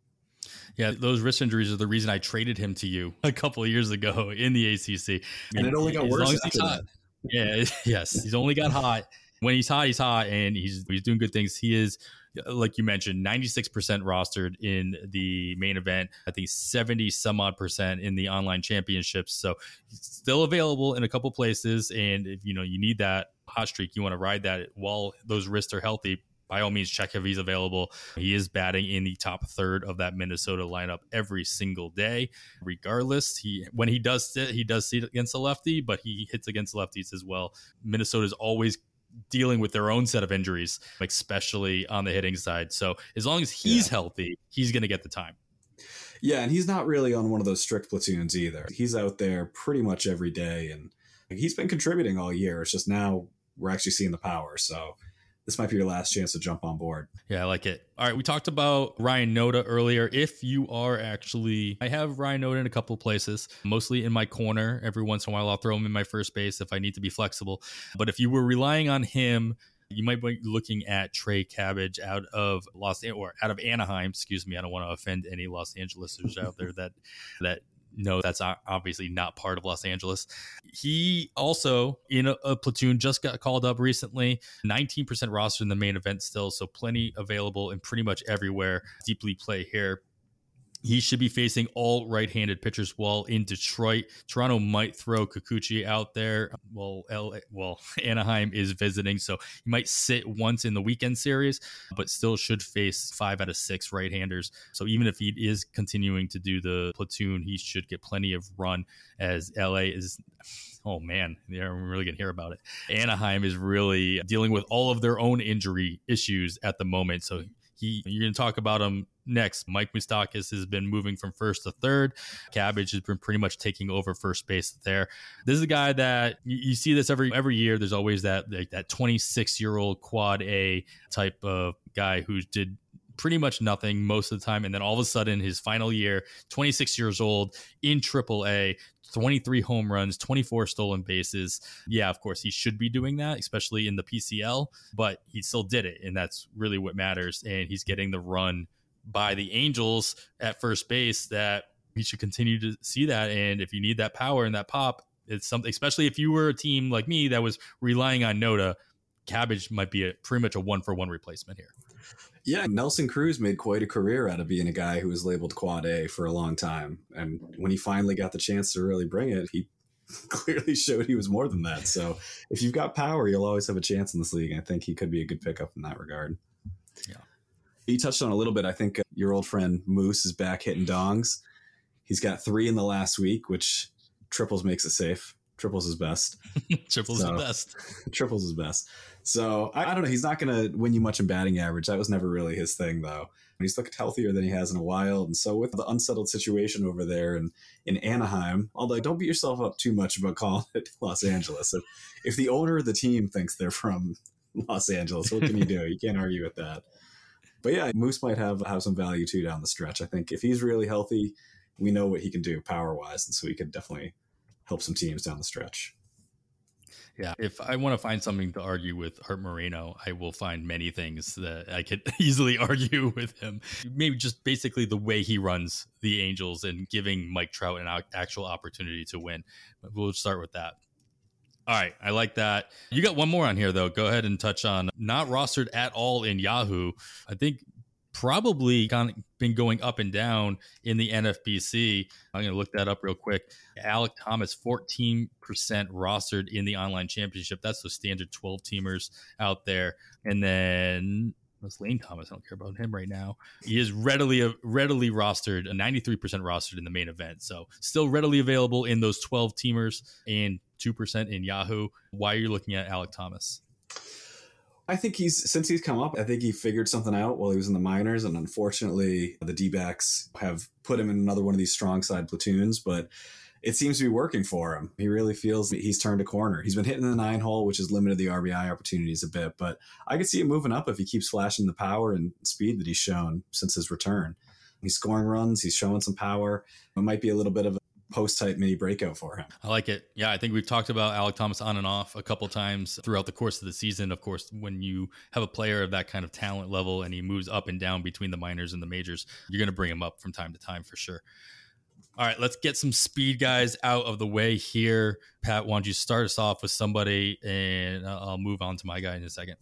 S2: Yeah, those wrist injuries are the reason I traded him to you a couple of years ago in the A C C.
S3: And it only got worse after that.
S2: Yeah, yes, he's only got hot. When he's hot, he's hot, and he's he's doing good things. He is, like you mentioned, ninety-six percent rostered in the main event. I think seventy some odd percent in the online championships. So he's still available in a couple places. And if you know you need that hot streak, you want to ride that while those wrists are healthy, by all means, check if he's available. He is batting in the top third of that Minnesota lineup every single day. Regardless, he when he does sit, he does sit against a lefty, but he hits against lefties as well. Minnesota's always dealing with their own set of injuries, especially on the hitting side. So as long as he's yeah. healthy, he's going to get the time.
S3: Yeah, and he's not really on one of those strict platoons either. He's out there pretty much every day, and he's been contributing all year. It's just now we're actually seeing the power. So this might be your last chance to jump on board.
S2: Yeah, I like it. All right, we talked about Ryan Noda earlier. If you are actually, I have Ryan Noda in a couple of places, mostly in my corner. Every once in a while, I'll throw him in my first base if I need to be flexible. But if you were relying on him, you might be looking at Trey Cabbage out of Los or out of Anaheim. Excuse me. I don't want to offend any Los Angelesers out there that that. No, that's obviously not part of Los Angeles. He also, in a, a platoon, just got called up recently. nineteen percent roster in the main event still, so plenty available in pretty much everywhere. Deeply play here. He should be facing all right-handed pitchers while in Detroit. Toronto might throw Kikuchi out there. Well, L A, well, Anaheim is visiting, so he might sit once in the weekend series, but still should face five out of six right-handers. So even if he is continuing to do the platoon, he should get plenty of run as L A is... Oh, man, they're really going to hear about it. Anaheim is really dealing with all of their own injury issues at the moment, so he, you're going to talk about him next. Mike Moustakas has been moving from first to third. Cabbage has been pretty much taking over first base there. This is a guy that you, you see this every every year. There's always that like, that twenty-six-year-old quad A type of guy who did pretty much nothing most of the time, and then all of a sudden his final year, twenty-six years old in triple A, twenty-three home runs, twenty-four stolen bases. Yeah, of course he should be doing that, especially in the P C L, but he still did it, and that's really what matters. And he's getting the run by the Angels at first base that we should continue to see that. And if you need that power and that pop, It's something, especially if you were a team like me that was relying on Noda, Cabbage might be a pretty much a one for one replacement here.
S3: Yeah, Nelson Cruz made quite a career out of being a guy who was labeled quad A for a long time. And when he finally got the chance to really bring it, he clearly showed he was more than that. So if you've got power, you'll always have a chance in this league. I think he could be a good pickup in that regard.
S2: Yeah.
S3: You touched on a little bit. I think uh, your old friend Moose is back hitting dongs. He's got three in the last week, which triples makes it safe. Triples is best.
S2: Triples
S3: so,
S2: is best.
S3: Triples is best. So I, I don't know. He's not going to win you much in batting average. That was never really his thing, though. He's looked healthier than he has in a while. And so with the unsettled situation over there in, in Anaheim, although don't beat yourself up too much about calling it Los Angeles. If, if the owner of the team thinks they're from Los Angeles, what can you do? You can't argue with that. But yeah, Moose might have, have some value too down the stretch. I think if he's really healthy, we know what he can do power-wise. And so he could definitely help some teams down the stretch.
S2: Yeah, if I want to find something to argue with Art Moreno, I will find many things that I could easily argue with him. Maybe just basically the way he runs the Angels and giving Mike Trout an actual opportunity to win. We'll start with that. All right, I like that. You got one more on here, though. Go ahead and touch on not rostered at all in Yahoo. I think probably kind of been going up and down in the N F B C. I'm going to look that up real quick. Alek Thomas, fourteen percent rostered in the online championship. That's the standard twelve teamers out there. And then that's Lane Thomas. I don't care about him right now. He is readily readily rostered, a ninety-three percent rostered in the main event. So still readily available in those twelve teamers and two percent in Yahoo. Why are you looking at Alek Thomas?
S3: I think he's, since he's come up, I think he figured something out while he was in the minors. And unfortunately, the D-backs have put him in another one of these strong side platoons, but it seems to be working for him. He really feels that he's turned a corner. He's been hitting the nine hole, which has limited the R B I opportunities a bit, but I could see him moving up if he keeps flashing the power and speed that he's shown since his return. He's scoring runs. He's showing some power. It might be a little bit of a post-type mini breakout for him.
S2: I like it. Yeah, I think we've talked about Alek Thomas on and off a couple times throughout the course of the season. Of course, when you have a player of that kind of talent level and he moves up and down between the minors and the majors, you're going to bring him up from time to time for sure. All right, let's get some speed guys out of the way here. Pat, why don't you start us off with somebody, and I'll move on to my guy in a second.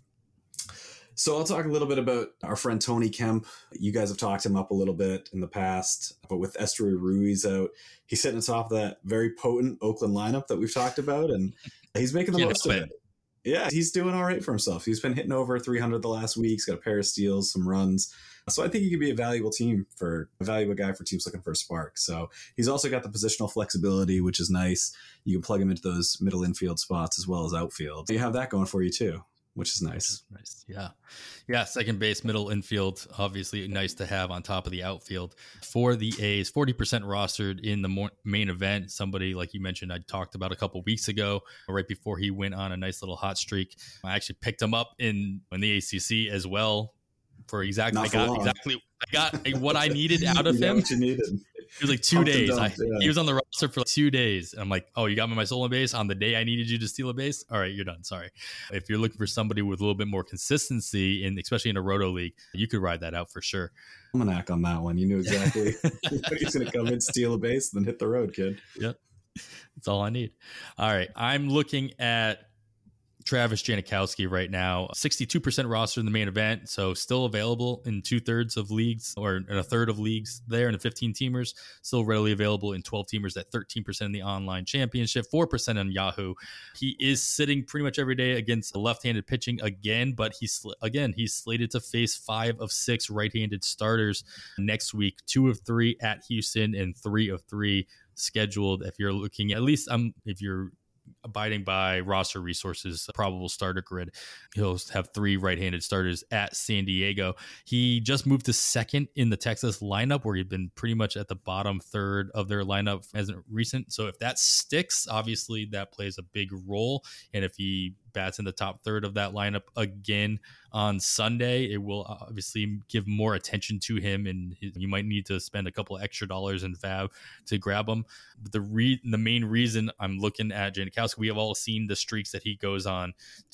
S3: So I'll talk a little bit about our friend Tony Kemp. You guys have talked him up a little bit in the past, but with Esteury Ruiz out, he's sitting atop that very potent Oakland lineup that we've talked about, and he's making the
S2: Can't
S3: most of it. it. Yeah, he's doing all right for himself. He's been hitting over three hundred the last week. He's got a pair of steals, some runs. So I think he could be a valuable team for a valuable guy for teams looking for a spark. So he's also got the positional flexibility, which is nice. You can plug him into those middle infield spots as well as outfield. You have that going for you too, which is nice.
S2: Nice. Yeah. Yeah. Second base, middle infield, obviously nice to have on top of the outfield. For the A's, forty percent rostered in the more main event. Somebody, like you mentioned, I talked about a couple weeks ago, right before he went on a nice little hot streak. I actually picked him up in, in the A C C as well. For exactly, I got long. exactly, I got what I needed out of him.
S3: What you needed.
S2: It was like two
S3: Pumped
S2: days.
S3: dumped,
S2: I,
S3: yeah.
S2: He was on the roster for like two days. And I'm like, oh, you got me my stolen base on the day I needed you to steal a base? All right, you're done. Sorry. If you're looking for somebody with a little bit more consistency, in especially in a roto league, you could ride that out for sure.
S3: Almanac on that one. You knew exactly he's going to come in, steal a base, then hit the road, kid.
S2: Yep. That's all I need. All right. I'm looking at Travis Janikowski right now, sixty-two percent roster in the main event. So still available in two thirds of leagues or in a third of leagues there in the fifteen teamers, still readily available in twelve teamers at thirteen percent in the online championship, four percent on Yahoo. He is sitting pretty much every day against left-handed pitching again, but he's again, he's slated to face five of six right-handed starters next week, two of three at Houston and three of three scheduled. If you're looking at least, um, if you're abiding by roster resources, probable starter grid, he'll have three right-handed starters at San Diego. He just moved to second in the Texas lineup, where he'd been pretty much at the bottom third of their lineup as of recent. So if that sticks, obviously that plays a big role. And if he bats in the top third of that lineup again on Sunday, it will obviously give more attention to him, and you might need to spend a couple extra dollars in Fab to grab him. But the re- the main reason I'm looking at Janikowski, we have all seen the streaks that he goes on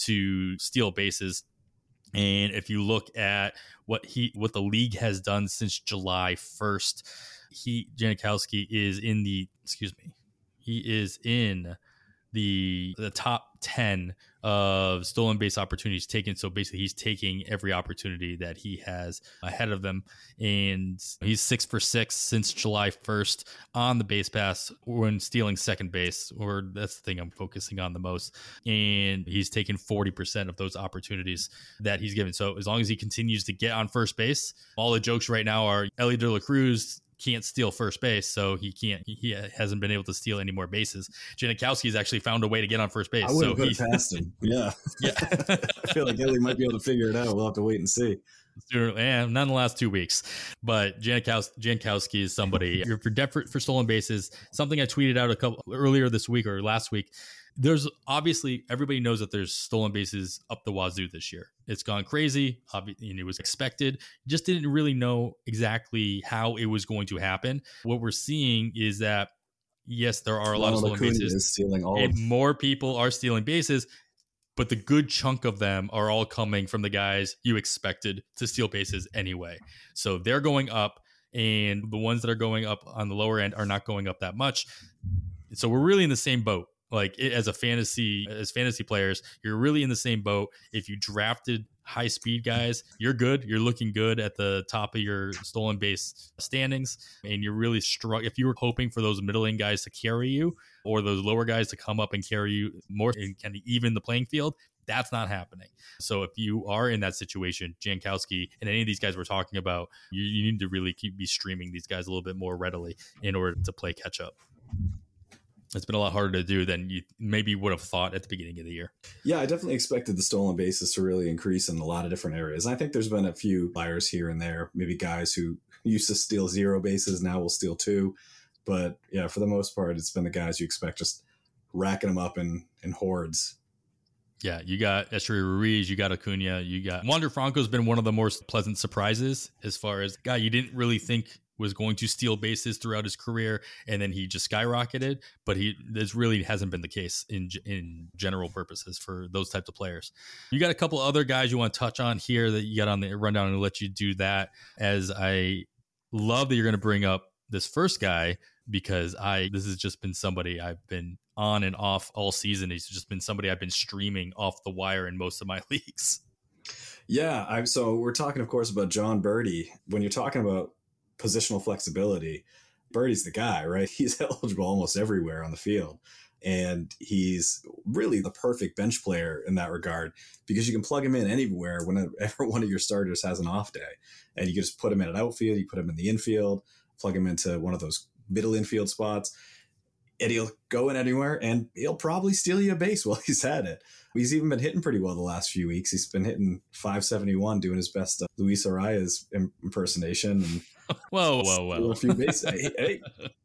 S2: to steal bases. And if you look at what he what the league has done since July first, he Janikowski is in the excuse me, he is in the the top ten of stolen base opportunities taken. So basically he's taking every opportunity that he has ahead of them. And he's six for six since July first on the base pass when stealing second base, or that's the thing I'm focusing on the most. And he's taken forty percent of those opportunities that he's given. So as long as he continues to get on first base, all the jokes right now are Elly De La Cruz can't steal first base, so he can't. He hasn't been able to steal any more bases. Janikowski's actually found a way to get on first base.
S3: I would have
S2: so
S3: put it past him. Yeah,
S2: yeah.
S3: I feel like Elly might be able to figure it out. We'll have to wait and see.
S2: And not in the last two weeks, but Janikowski, Janikowski is somebody. You're for depth for, for stolen bases. Something I tweeted out a couple earlier this week or last week. There's obviously everybody knows that there's stolen bases up the wazoo this year. It's gone crazy. Obviously, it was expected. Just didn't really know exactly how it was going to happen. What we're seeing is that yes, there are a lot
S3: Ronald
S2: of stolen
S3: Acuna
S2: bases,
S3: is stealing all
S2: and
S3: of
S2: more people are stealing bases. But the good chunk of them are all coming from the guys you expected to steal bases anyway. So they're going up, and the ones that are going up on the lower end are not going up that much. So we're really in the same boat. Like it, as a fantasy, as fantasy players, you're really in the same boat. If you drafted high speed guys, you're good. You're looking good at the top of your stolen base standings, and you're really struck. If you were hoping for those middling guys to carry you, or those lower guys to come up and carry you more and kind of even the playing field, that's not happening. So if you are in that situation, Jankowski and any of these guys we're talking about, you, you need to really keep be streaming these guys a little bit more readily in order to play catch up. It's been a lot harder to do than you maybe would have thought at the beginning of the year.
S3: Yeah, I definitely expected the stolen bases to really increase in a lot of different areas. And I think there's been a few buyers here and there, maybe guys who used to steal zero bases, now will steal two. But yeah, for the most part, it's been the guys you expect just racking them up in, in hordes.
S2: Yeah, you got Esteury Ruiz, you got Acuna, you got Wander Franco's been one of the more pleasant surprises as far as guy you didn't really think was going to steal bases throughout his career, and then he just skyrocketed. But he this really hasn't been the case in in general purposes for those types of players. You got a couple other guys you want to touch on here that you got on the rundown, and let you do that. As I love that you're going to bring up this first guy, because I this has just been somebody I've been on and off all season. He's just been somebody I've been streaming off the wire in most of my leagues.
S3: Yeah, I'm so we're talking, of course, about Jon Berti. When you're talking about positional flexibility, Berti's the guy, right? He's eligible almost everywhere on the field. And he's really the perfect bench player in that regard, because you can plug him in anywhere whenever one of your starters has an off day. And you can just put him in an outfield, you put him in the infield, plug him into one of those middle infield spots, and he'll go in anywhere, and he'll probably steal you a base while he's at it. He's even been hitting pretty well the last few weeks. He's been hitting five seventy-one, doing his best uh, Luis Arias impersonation. And
S2: whoa, whoa, whoa.
S3: A few bases. Hey, hey,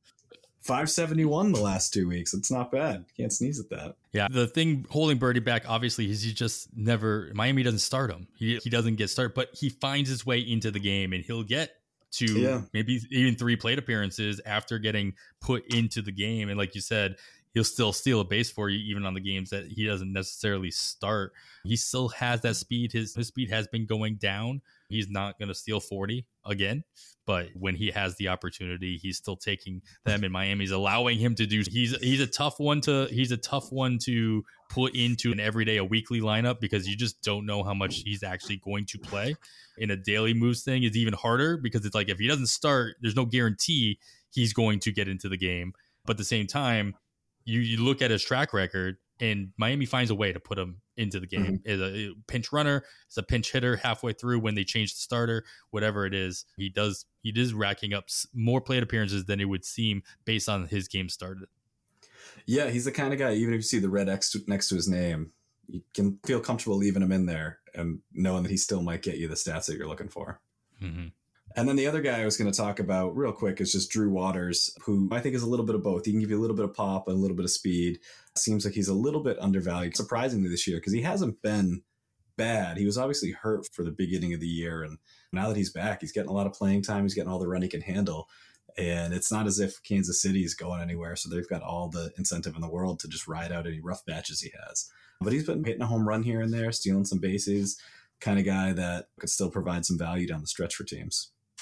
S3: five seventy-one the last two weeks. It's not bad. Can't sneeze at that.
S2: Yeah. The thing holding Berti back, obviously, is he just never, Miami doesn't start him. He, he doesn't get started, but he finds his way into the game, and he'll get to yeah. maybe even three plate appearances after getting put into the game. And like you said, he'll still steal a base for you, even on the games that he doesn't necessarily start. He still has that speed. His his speed has been going down. He's not going to steal forty again, but when he has the opportunity, he's still taking them. And Miami's allowing him to do. He's he's a tough one to he's a tough one to put into an everyday, a weekly lineup, because you just don't know how much he's actually going to play. In a daily moves thing is even harder, because it's like if he doesn't start, there's no guarantee he's going to get into the game. But at the same time, you, you look at his track record, and Miami finds a way to put him into the game. Mm-hmm. As a pinch runner, as a pinch hitter halfway through when they change the starter, whatever it is, he does he is racking up more plate appearances than it would seem based on his game started.
S3: Yeah, he's the kind of guy, even if you see the red X next to his name, you can feel comfortable leaving him in there and knowing that he still might get you the stats that you're looking for.
S2: Mm-hmm.
S3: And then the other guy I was going to talk about real quick is just Drew Waters, who I think is a little bit of both. He can give you a little bit of pop and a little bit of speed. Seems like he's a little bit undervalued, surprisingly, this year, because he hasn't been bad. He was obviously hurt for the beginning of the year, and now that he's back, he's getting a lot of playing time. He's getting all the run he can handle. And it's not as if Kansas City is going anywhere, so they've got all the incentive in the world to just ride out any rough batches he has. But he's been hitting a home run here and there, stealing some bases, kind of guy that could still provide some value down the stretch for teams.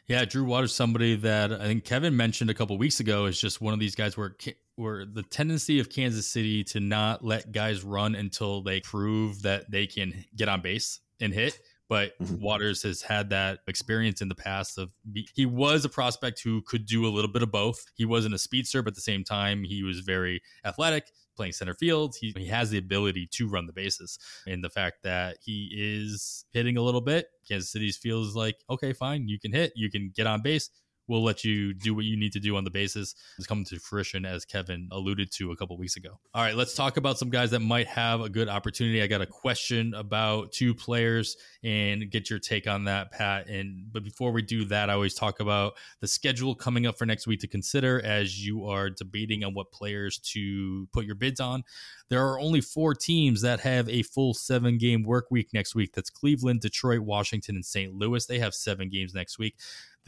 S2: Yeah, Drew Waters, somebody that I think Kevin mentioned a couple weeks ago, is just one of these guys where where the tendency of Kansas City to not let guys run until they prove that they can get on base and hit. But mm-hmm. Waters has had that experience in the past of he was a prospect who could do a little bit of both. He wasn't a speedster, but at the same time, he was very athletic, playing center field. He, he has the ability to run the bases. And the fact that he is hitting a little bit, Kansas City feels like, okay, fine, you can hit, you can get on base. We'll let you do what you need to do on the bases. It's coming to fruition, as Kevin alluded to a couple weeks ago. All right, let's talk about some guys that might have a good opportunity. I got a question about two players and get your take on that, Pat. And but before we do that, I always talk about the schedule coming up for next week to consider as you are debating on what players to put your bids on. There are only four teams that have a full seven-game work week next week. That's Cleveland, Detroit, Washington, and Saint Louis. They have seven games next week.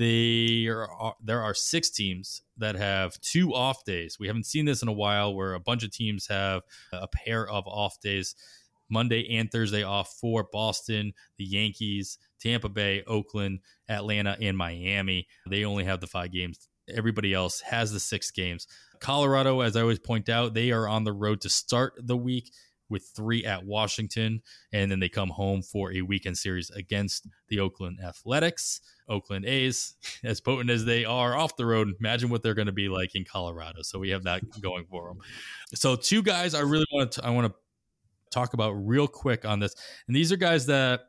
S2: There are, there are six teams that have two off days. We haven't seen this in a while where a bunch of teams have a pair of off days. Monday and Thursday off for Boston, the Yankees, Tampa Bay, Oakland, Atlanta, and Miami. They only have the five games. Everybody else has the six games. Colorado, as I always point out, they are on the road to start the week with three at Washington, and then they come home for a weekend series against the Oakland Athletics. Oakland A's, as potent as they are off the road, imagine what they're going to be like in Colorado. So we have that going for them. So two guys I really want to I want to talk about real quick on this, and these are guys that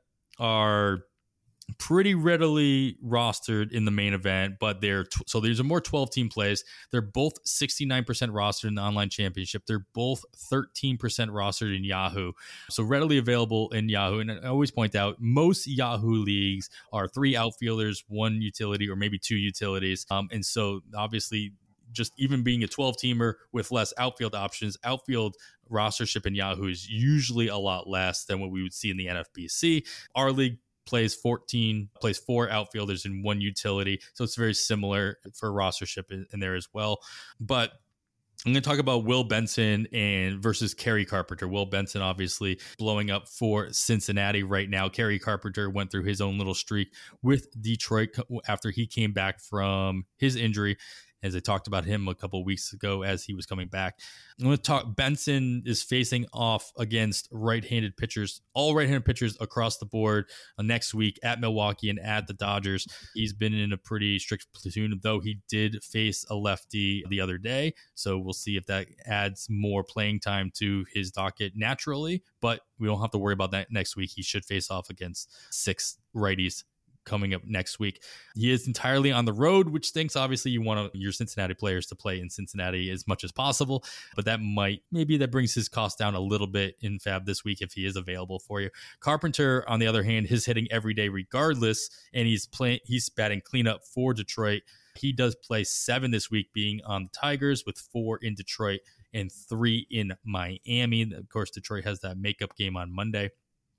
S2: are pretty readily rostered in the main event, but they're t- so these are more twelve team plays. They're both sixty-nine percent rostered in the online championship. They're both thirteen percent rostered in Yahoo. So readily available in Yahoo. And I always point out most Yahoo leagues are three outfielders, one utility, or maybe two utilities. Um, and so obviously just even being a twelve teamer with less outfield options, outfield rostership in Yahoo is usually a lot less than what we would see in the N F B C. Our league plays fourteen, plays four outfielders and one utility. So it's very similar for rostership in, in there as well. But I'm going to talk about Will Benson and versus Kerry Carpenter. Will Benson obviously blowing up for Cincinnati right now. Kerry Carpenter went through his own little streak with Detroit after he came back from his injury, as I talked about him a couple of weeks ago as he was coming back. I'm going to talk, Benson is facing off against right-handed pitchers, all right-handed pitchers across the board uh, next week at Milwaukee and at the Dodgers. He's been in a pretty strict platoon, though he did face a lefty the other day. So we'll see if that adds more playing time to his docket naturally, but we don't have to worry about that next week. He should face off against six righties coming up next week. He is entirely on the road, which stinks. Obviously, you want your Cincinnati players to play in Cincinnati as much as possible, but that might, maybe that brings his cost down a little bit in Fab this week if he is available for you. Carpenter, on the other hand, is hitting every day regardless, and he's playing, he's batting cleanup for Detroit. He does play seven this week, being on the Tigers with four in Detroit and three in Miami. Of course, Detroit has that makeup game on Monday.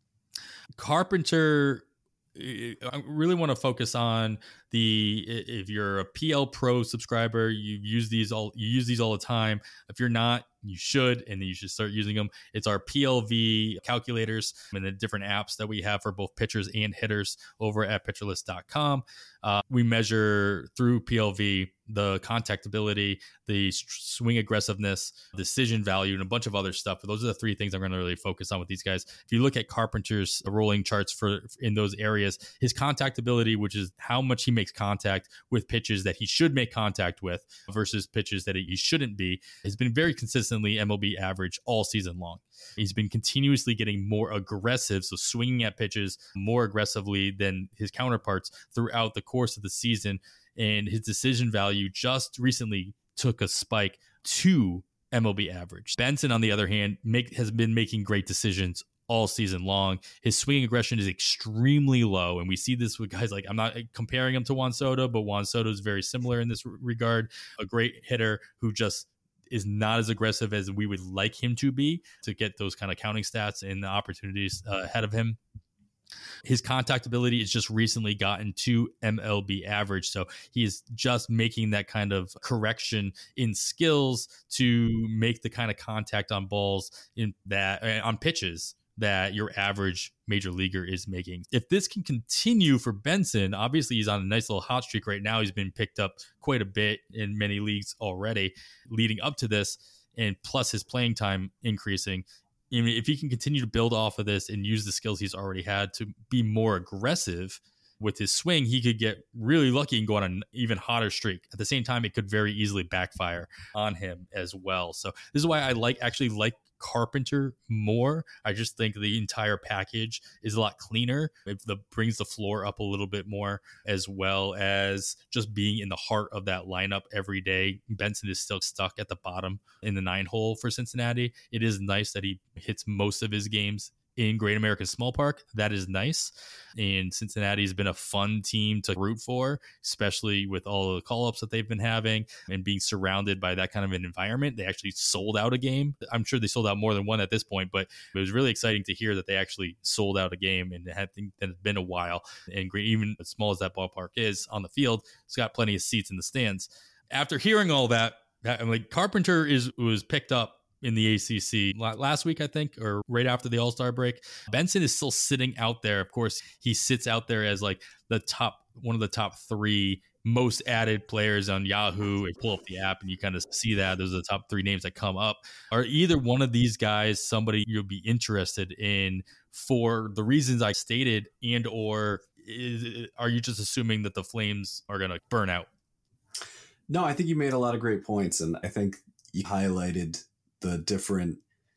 S2: Carpenter, I really want to focus on the, if you're a P L Pro subscriber, you use these all, you use these all the time. If you're not, you should, and you should start using them. It's our P L V calculators and the different apps that we have for both pitchers and hitters over at pitcher list dot com. Uh, we measure through P L V the contactability, the swing aggressiveness, decision value, and a bunch of other stuff. But those are the three things I'm going to really focus on with these guys. If you look at Carpenter's rolling charts for in those areas, his contactability, which is how much he makes contact with pitches that he should make contact with versus pitches that he shouldn't be, has been very consistently M L B average all season long. He's been continuously getting more aggressive, so swinging at pitches more aggressively than his counterparts throughout the course of the season. And his decision value just recently took a spike to M L B average. Benson, on the other hand, make, has been making great decisions all season long. His swinging aggression is extremely low, and we see this with guys like, I'm not comparing him to Juan Soto, but Juan Soto is very similar in this regard. A great hitter who just is not as aggressive as we would like him to be to get those kind of counting stats and the opportunities uh, ahead of him. His contactability has just recently gotten to M L B average. So he is just making that kind of correction in skills to make the kind of contact on balls in that on pitches that your average major leaguer is making. If this can continue for Benson, obviously he's on a nice little hot streak right now. He's been picked up quite a bit in many leagues already leading up to this, and plus his playing time increasing. I mean, if he can continue to build off of this and use the skills he's already had to be more aggressive with his swing, he could get really lucky and go on an even hotter streak. At the same time, it could very easily backfire on him as well. So this is why I like actually like Carpenter more. I just think the entire package is a lot cleaner. It the, brings the floor up a little bit more, as well as just being in the heart of that lineup every day. Benson is still stuck at the bottom in the nine hole for Cincinnati. It is nice that he hits most of his games in Great American Small Park. That is nice. And Cincinnati has been a fun team to root for, especially with all the call-ups that they've been having and being surrounded by that kind of an environment. They actually sold out a game. I'm sure they sold out more than one at this point, but it was really exciting to hear that they actually sold out a game, and I think that it's been a while. And great, even as small as that ballpark is on the field, it's got plenty of seats in the stands. After hearing all that, I'm like, Carpenter is was picked up in the A C C last week, I think, or right after the All-Star break. Benson is still sitting out there. Of course, he sits out there as like the top, one of the top three most added players on Yahoo. You pull up the app and you kind of see that. Those are the top three names that come up. Are either one of these guys somebody you'll be interested in for the reasons I stated, and or is, are you just assuming that the Flames are going to burn out?
S3: No, I think you made a lot of great points, and I think you highlighted the different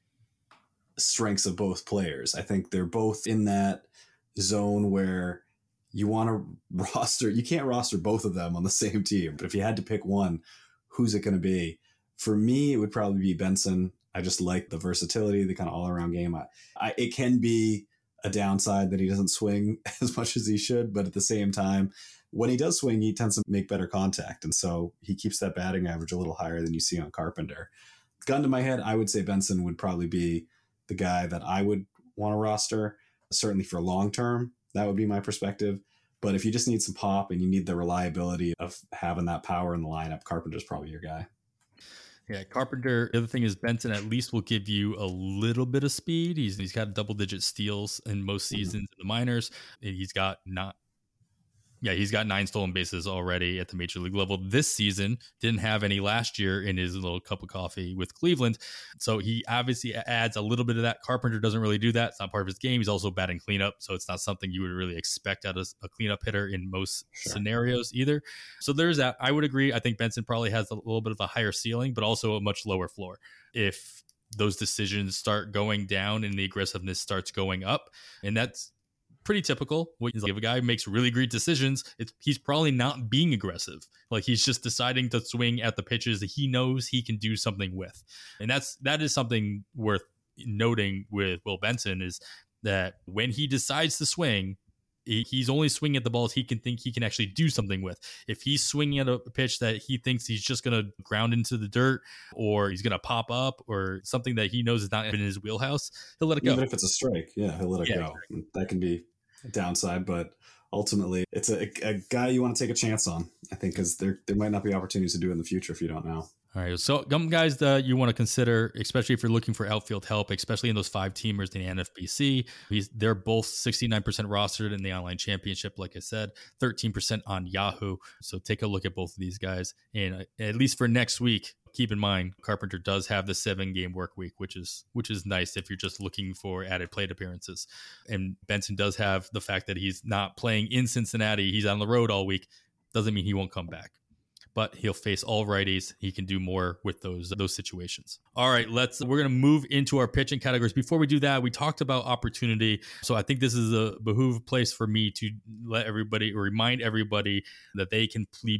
S3: strengths of both players. I think they're both in that zone where you want to roster, you can't roster both of them on the same team, but if you had to pick one, who's it going to be? For me, it would probably be Benson. I just like the versatility, the kind of all around game. I, I, it can be a downside that he doesn't swing as much as he should, but at the same time, when he does swing, he tends to make better contact. And so he keeps that batting average a little higher than you see on Carpenter. Gun to my head, I would say Benson would probably be the guy that I would want to roster, certainly for long term. That would be my perspective. But if you just need some pop and you need the reliability of having that power in the lineup, Carpenter's probably your guy.
S2: Yeah, Carpenter. The other thing is Benson at least will give you a little bit of speed. He's he's got double digit steals in most seasons mm-hmm. in the minors. He's got not. Yeah, he's got nine stolen bases already at the major league level this season. Didn't have any last year in his little cup of coffee with Cleveland. So he obviously adds a little bit of that. Carpenter doesn't really do that. It's not part of his game. He's also batting cleanup. So it's not something you would really expect out of a cleanup hitter in most sure. scenarios either. So there's that. I would agree. I think Benson probably has a little bit of a higher ceiling, but also a much lower floor. If those decisions start going down and the aggressiveness starts going up, and that's pretty typical. If a guy makes really great decisions, it's, he's probably not being aggressive. Like he's just deciding to swing at the pitches that he knows he can do something with. And that's, that is something worth noting with Will Benson, is that when he decides to swing, he, he's only swinging at the balls he can think he can actually do something with. If he's swinging at a pitch that he thinks he's just going to ground into the dirt, or he's going to pop up, or something that he knows is not in his wheelhouse, he'll let it go.
S3: Even if it's a strike, yeah, he'll let it yeah, go. Exactly. That can be downside, but ultimately it's a, a guy you want to take a chance on, I think, because there there might not be opportunities to do in the future if you don't know.
S2: All right, so some guys that you want to consider, especially if you're looking for outfield help, especially in those five teamers in the N F B C. He's, they're both sixty-nine percent rostered in the online championship, like I said, thirteen percent on Yahoo. So take a look at both of these guys, and at least for next week, keep in mind Carpenter does have the seven game work week, which is which is nice if you're just looking for added plate appearances. And Benson does have the fact that he's not playing in Cincinnati; he's on the road all week. Doesn't mean he won't come back, but he'll face all righties. He can do more with those those situations. All right, let's we're gonna move into our pitching categories. Before we do that, we talked about opportunity. So I think this is a behoove place for me to let everybody or remind everybody that they can plead.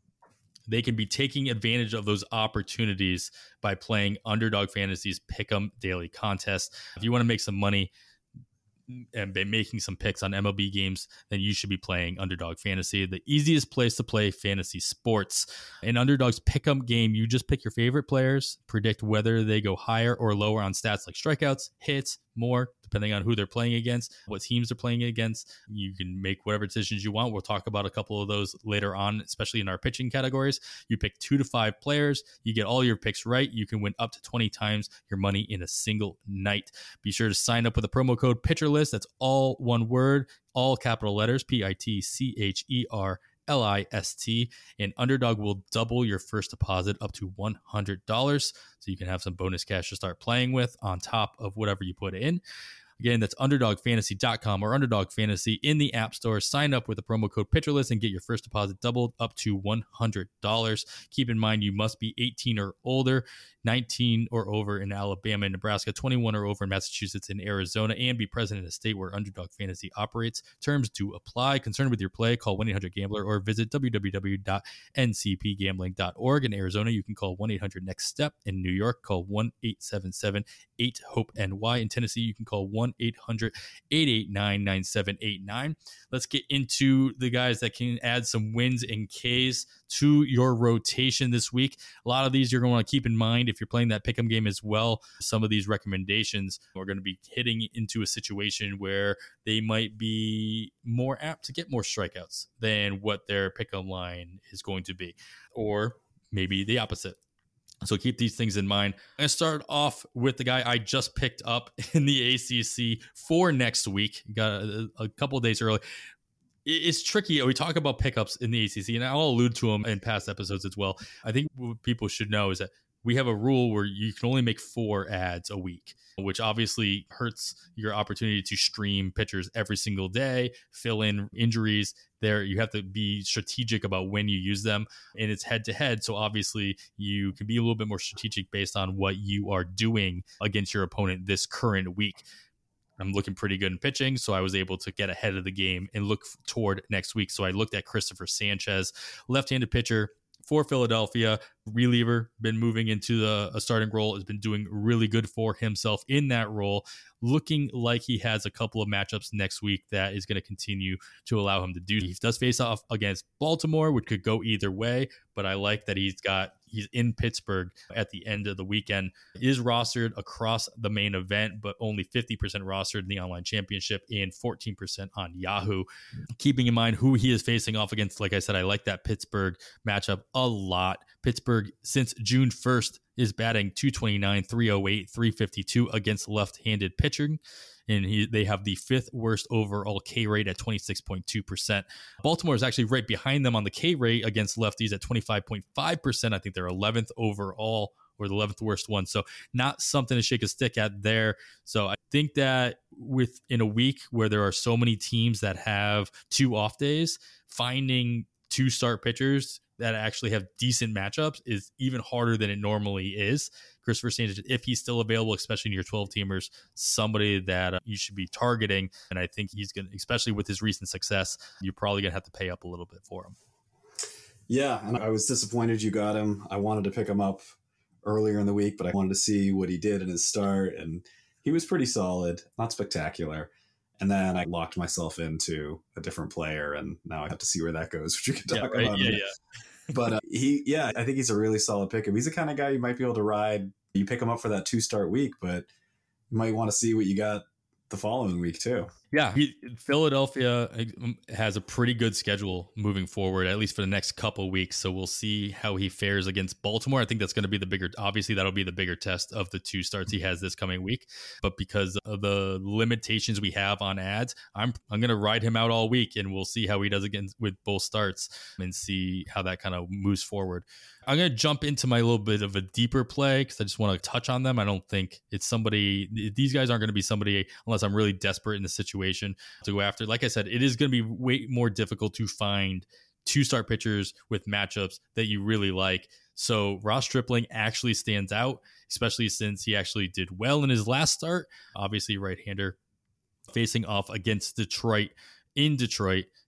S2: They can be taking advantage of those opportunities by playing Underdog Fantasy's Pick'em Daily Contest. If you want to make some money and by making some picks on M L B games, then you should be playing Underdog Fantasy, the easiest place to play fantasy sports. In Underdog's Pick'em game, you just pick your favorite players, predict whether they go higher or lower on stats like strikeouts, hits, more depending on who they're playing against, what teams they're playing against. You can make whatever decisions you want. We'll talk about a couple of those later on, especially in our pitching categories. You pick two to five players. You get all your picks right. You can win up to twenty times your money in a single night. Be sure to sign up with the promo code PitcherList. That's all one word, all capital letters, P I T C H E R L I S T, and Underdog will double your first deposit up to one hundred dollars. So you can have some bonus cash to start playing with on top of whatever you put in. Again, that's underdog fantasy dot com or Underdog Fantasy in the App Store. Sign up with the promo code PitcherList and get your first deposit doubled up to one hundred dollars. Keep in mind, you must be eighteen or older, nineteen or over in Alabama and Nebraska, twenty-one or over in Massachusetts and Arizona, and be present in a state where Underdog Fantasy operates. Terms do apply. Concerned with your play, call one eight hundred gambler or visit w w w dot n c p gambling dot org. In Arizona, you can call one eight hundred next step. In New York, call one eight seven seven eight hope N Y. In Tennessee, you can call one eight hundred eight eight nine nine seven eight nine. Let's get into the guys that can add some wins and Ks to your rotation this week. A lot of these you're going to want to keep in mind if you're playing that pick'em game as well. Some of these recommendations are going to be hitting into a situation where they might be more apt to get more strikeouts than what their pick'em line is going to be, or maybe the opposite. So keep these things in mind. I'm going to start off with the guy I just picked up in the A C C for next week. Got a, a couple of days early. It's tricky. We talk about pickups in the A C C, and I'll allude to them in past episodes as well. I think what people should know is that we have a rule where you can only make four ads a week, which obviously hurts your opportunity to stream pitchers every single day, fill in injuries. There, you have to be strategic about when you use them, and it's head to head. So obviously you can be a little bit more strategic based on what you are doing against your opponent this current week. I'm looking pretty good in pitching, so I was able to get ahead of the game and look toward next week. So I looked at Christopher Sanchez, left-handed pitcher for Philadelphia, reliever, been moving into the, a starting role, has been doing really good for himself in that role, looking like he has a couple of matchups next week that is going to continue to allow him to do. He does face off against Baltimore, which could go either way, but I like that he's got he's in Pittsburgh at the end of the weekend. He is rostered across the main event, but only fifty percent rostered in the online championship and fourteen percent on Yahoo. Keeping in mind who he is facing off against, like I said, I like that Pittsburgh matchup a lot. Pittsburgh, since June first, is batting two twenty-nine, three oh eight, three fifty-two against left-handed pitching. And he, they have the fifth worst overall K rate at twenty-six point two percent. Baltimore is actually right behind them on the K rate against lefties at twenty-five point five percent. I think they're eleventh overall, or the eleventh worst one. So not something to shake a stick at there. So I think that with in a week where there are so many teams that have two off days, finding two start pitchers that actually have decent matchups is even harder than it normally is. Christopher Sanchez, if he's still available, especially in your twelve teamers, somebody that uh, you should be targeting. And I think he's going to, especially with his recent success, you're probably going to have to pay up a little bit for him.
S3: Yeah, and I was disappointed you got him. I wanted to pick him up earlier in the week, but I wanted to see what he did in his start, and he was pretty solid, not spectacular. And then I locked myself into a different player, and now I have to see where that goes, which we can talk
S2: yeah, right,
S3: about.
S2: Yeah, yeah.
S3: But uh, he, yeah, I think he's a really solid pickup. He's the kind of guy you might be able to ride. You pick him up for that two start week, but you might want to see what you got the following week too.
S2: Yeah, he, Philadelphia has a pretty good schedule moving forward, at least for the next couple of weeks. So we'll see how he fares against Baltimore. I think that's going to be the bigger, obviously that'll be the bigger test of the two starts he has this coming week. But because of the limitations we have on ads, I'm I'm going to ride him out all week, and we'll see how he does against with both starts and see how that kind of moves forward. I'm going to jump into my little bit of a deeper play because I just want to touch on them. I don't think it's somebody, these guys aren't going to be somebody unless I'm really desperate in the situation to go after. Like I said, it is going to be way more difficult to find two start pitchers with matchups that you really like. So Ross Stripling actually stands out, especially since he actually did well in his last start. Obviously, right-hander facing off against Detroit in Detroit,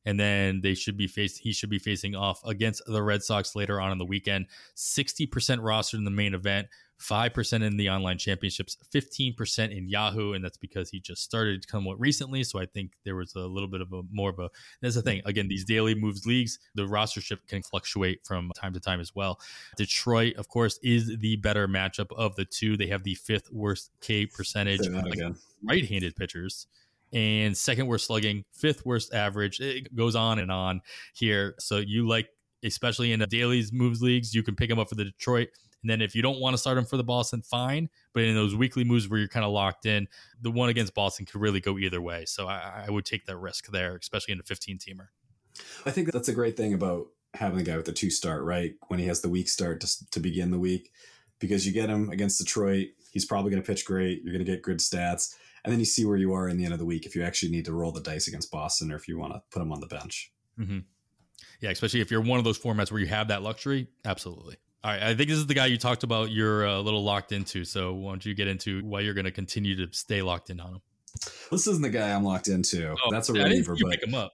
S2: And then they should be faced. He should be facing off against the Red Sox later on in the weekend. sixty percent rostered in the main event, five percent in the online championships, fifteen percent in Yahoo, and that's because he just started somewhat recently. So I think there was a little bit of a more of a. That's the thing. Again, these daily moves leagues, the rostership can fluctuate from time to time as well. Detroit, of course, is the better matchup of the two. They have the fifth worst K percentage against right-handed pitchers, and second worst slugging, fifth worst average. It goes on and on here. So you like, especially in the dailies moves leagues, you can pick them up for the Detroit. And then if you don't want to start them for the Boston, fine. But in those weekly moves where you're kind of locked in, the one against Boston could really go either way. So I, I would take that risk there, especially in a fifteen-teamer.
S3: I think that's a great thing about having the guy with the two start, right? When he has the weak start to, to begin the week, because you get him against Detroit, he's probably going to pitch great. You're going to get good stats. And then you see where you are in the end of the week if you actually need to roll the dice against Boston or if you want to put him on the bench.
S2: Mm-hmm. Yeah, especially if you're one of those formats where you have that luxury. Absolutely. All right, I think this is the guy you talked about you're a little locked into. So why don't you get into why you're going to continue to stay locked in on him?
S3: This isn't the guy I'm locked into.
S2: Oh,
S3: That's a
S2: I
S3: reliever.
S2: didn't
S3: but
S2: pick him up.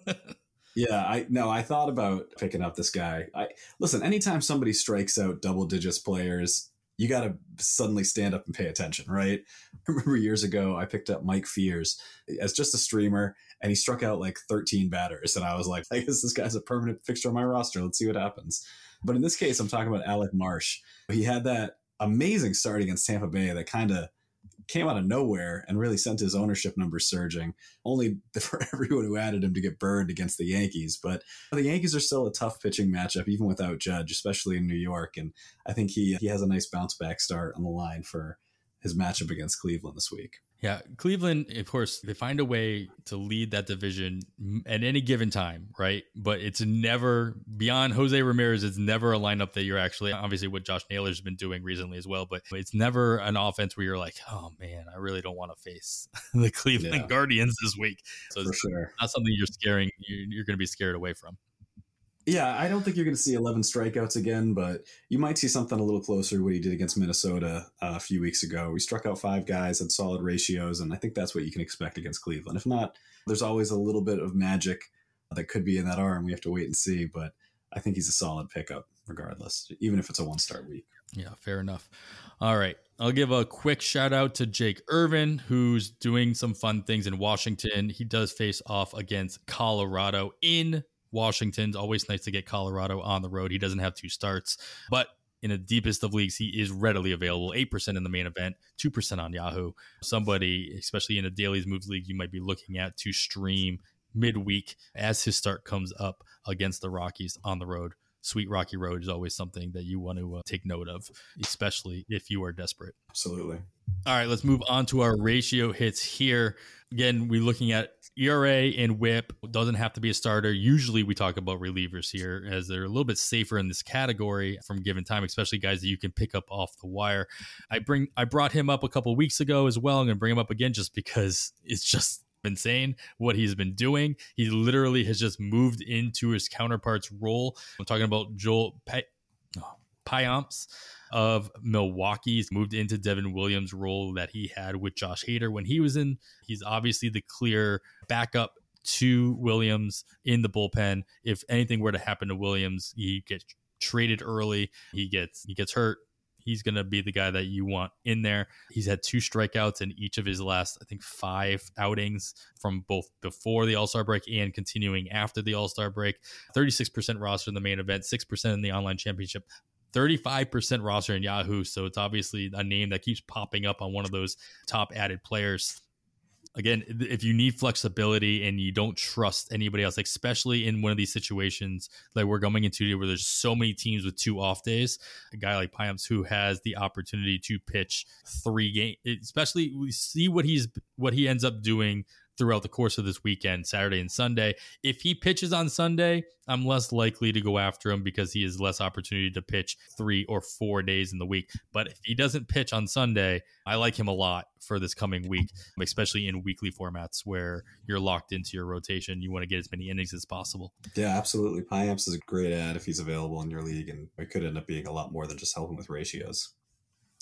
S3: yeah, I no, I thought about picking up this guy. I listen, anytime somebody strikes out double digits players, you got to suddenly stand up and pay attention, right? I remember years ago, I picked up Mike Fears as just a streamer, and he struck out like thirteen batters. And I was like, I guess this guy's a permanent fixture on my roster. Let's see what happens. But in this case, I'm talking about Alec Marsh. He had that amazing start against Tampa Bay that kind of came out of nowhere and really sent his ownership numbers surging, only for everyone who added him to get burned against the Yankees. But the Yankees are still a tough pitching matchup, even without Judge, especially in New York. And I think he he has a nice bounce back start on the line for his matchup against Cleveland this week.
S2: Yeah, Cleveland, of course, they find a way to lead that division at any given time, right? But it's never, beyond Jose Ramirez, it's never a lineup that you're actually, obviously what Josh Naylor's been doing recently as well, but it's never an offense where you're like, oh man, I really don't want to face the Cleveland yeah. Guardians this week. So
S3: For
S2: it's
S3: sure.
S2: not something you're scaring, you're going to be scared away from.
S3: Yeah, I don't think you're going to see eleven strikeouts again, but you might see something a little closer to what he did against Minnesota uh, a few weeks ago. We struck out five guys, had solid ratios, and I think that's what you can expect against Cleveland. If not, there's always a little bit of magic that could be in that arm. We have to wait and see, but I think he's a solid pickup regardless, even if it's a one-start week.
S2: Yeah, fair enough. All right. I'll give a quick shout out to Jake Irvin, who's doing some fun things in Washington. He does face off against Colorado in Washington's always nice to get Colorado on the road. He doesn't have two starts, but in the deepest of leagues, he is readily available. eight percent in the main event, two percent on Yahoo. Somebody, especially in a dailies moves league, you might be looking at to stream midweek as his start comes up against the Rockies on the road. Sweet Rocky Road is always something that you want to uh, take note of, especially if you are desperate.
S3: Absolutely.
S2: All right, let's move on to our ratio hits here. Again, we're looking at E R A and whip. Doesn't have to be a starter. Usually we talk about relievers here as they're a little bit safer in this category from given time, especially guys that you can pick up off the wire. I bring I brought him up a couple weeks ago as well. I'm going to bring him up again just because it's just insane what he's been doing. He literally has just moved into his counterpart's role. I'm talking about Joel Pay- oh, Payamps of Milwaukee. He's moved into Devin Williams' role that he had with Josh Hader when he was in. He's obviously the clear backup to Williams in the bullpen. If anything were to happen to Williams, he gets traded early. He gets he gets hurt. He's going to be the guy that you want in there. He's had two strikeouts in each of his last, I think, five outings from both before the All-Star break and continuing after the All-Star break. thirty-six percent roster in the main event, six percent in the online championship, thirty-five percent roster in Yahoo. So it's obviously a name that keeps popping up on one of those top added players. Again, if you need flexibility and you don't trust anybody else, like especially in one of these situations like we're going into where there's so many teams with two off days, a guy like Payamps who has the opportunity to pitch three games, especially we see what he's what he ends up doing throughout the course of this weekend, Saturday and Sunday. If he pitches on Sunday, I'm less likely to go after him because he has less opportunity to pitch three or four days in the week. But if he doesn't pitch on Sunday, I like him a lot for this coming week, especially in weekly formats where you're locked into your rotation. You want to get as many innings as possible.
S3: Yeah, absolutely. Payamps is a great ad if he's available in your league, and it could end up being a lot more than just helping with ratios.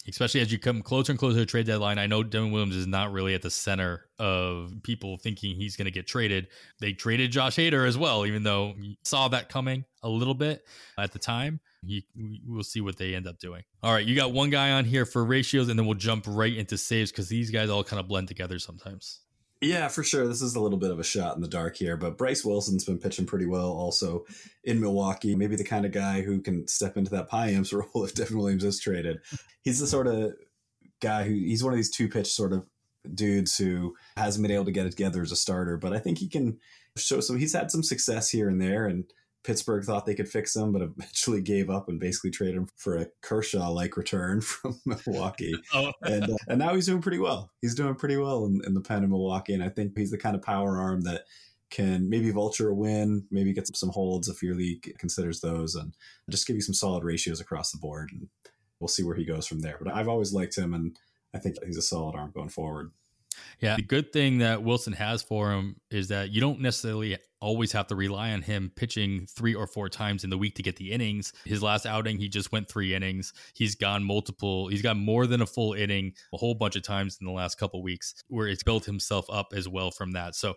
S2: Especially as you come closer and closer to the trade deadline. I know Devin Williams is not really at the center of people thinking he's going to get traded. They traded Josh Hader as well, even though you saw that coming a little bit at the time. He, we'll see what they end up doing. All right, you got one guy on here for ratios, and then we'll jump right into saves because these guys all kind of blend together sometimes.
S3: Yeah, for sure. This is a little bit of a shot in the dark here, but Bryce Wilson's been pitching pretty well also in Milwaukee. Maybe the kind of guy who can step into that Payamps role if Devin Williams is traded. He's the sort of guy who, he's one of these two-pitch sort of dudes who hasn't been able to get it together as a starter, but I think he can show some, he's had some success here and there, and Pittsburgh thought they could fix him, but eventually gave up and basically traded him for a Kershaw-like return from Milwaukee. oh. and uh, and now he's doing pretty well. He's doing pretty well in, in the pen in Milwaukee, and I think he's the kind of power arm that can maybe vulture a win, maybe get some holds if your league considers those, and just give you some solid ratios across the board. And we'll see where he goes from there. But I've always liked him, and I think he's a solid arm going forward.
S2: Yeah, the good thing that Wilson has for him is that you don't necessarily always have to rely on him pitching three or four times in the week to get the innings. His last outing, he just went three innings. He's gone multiple, he's got more than a full inning a whole bunch of times in the last couple of weeks, where it's built himself up as well from that. So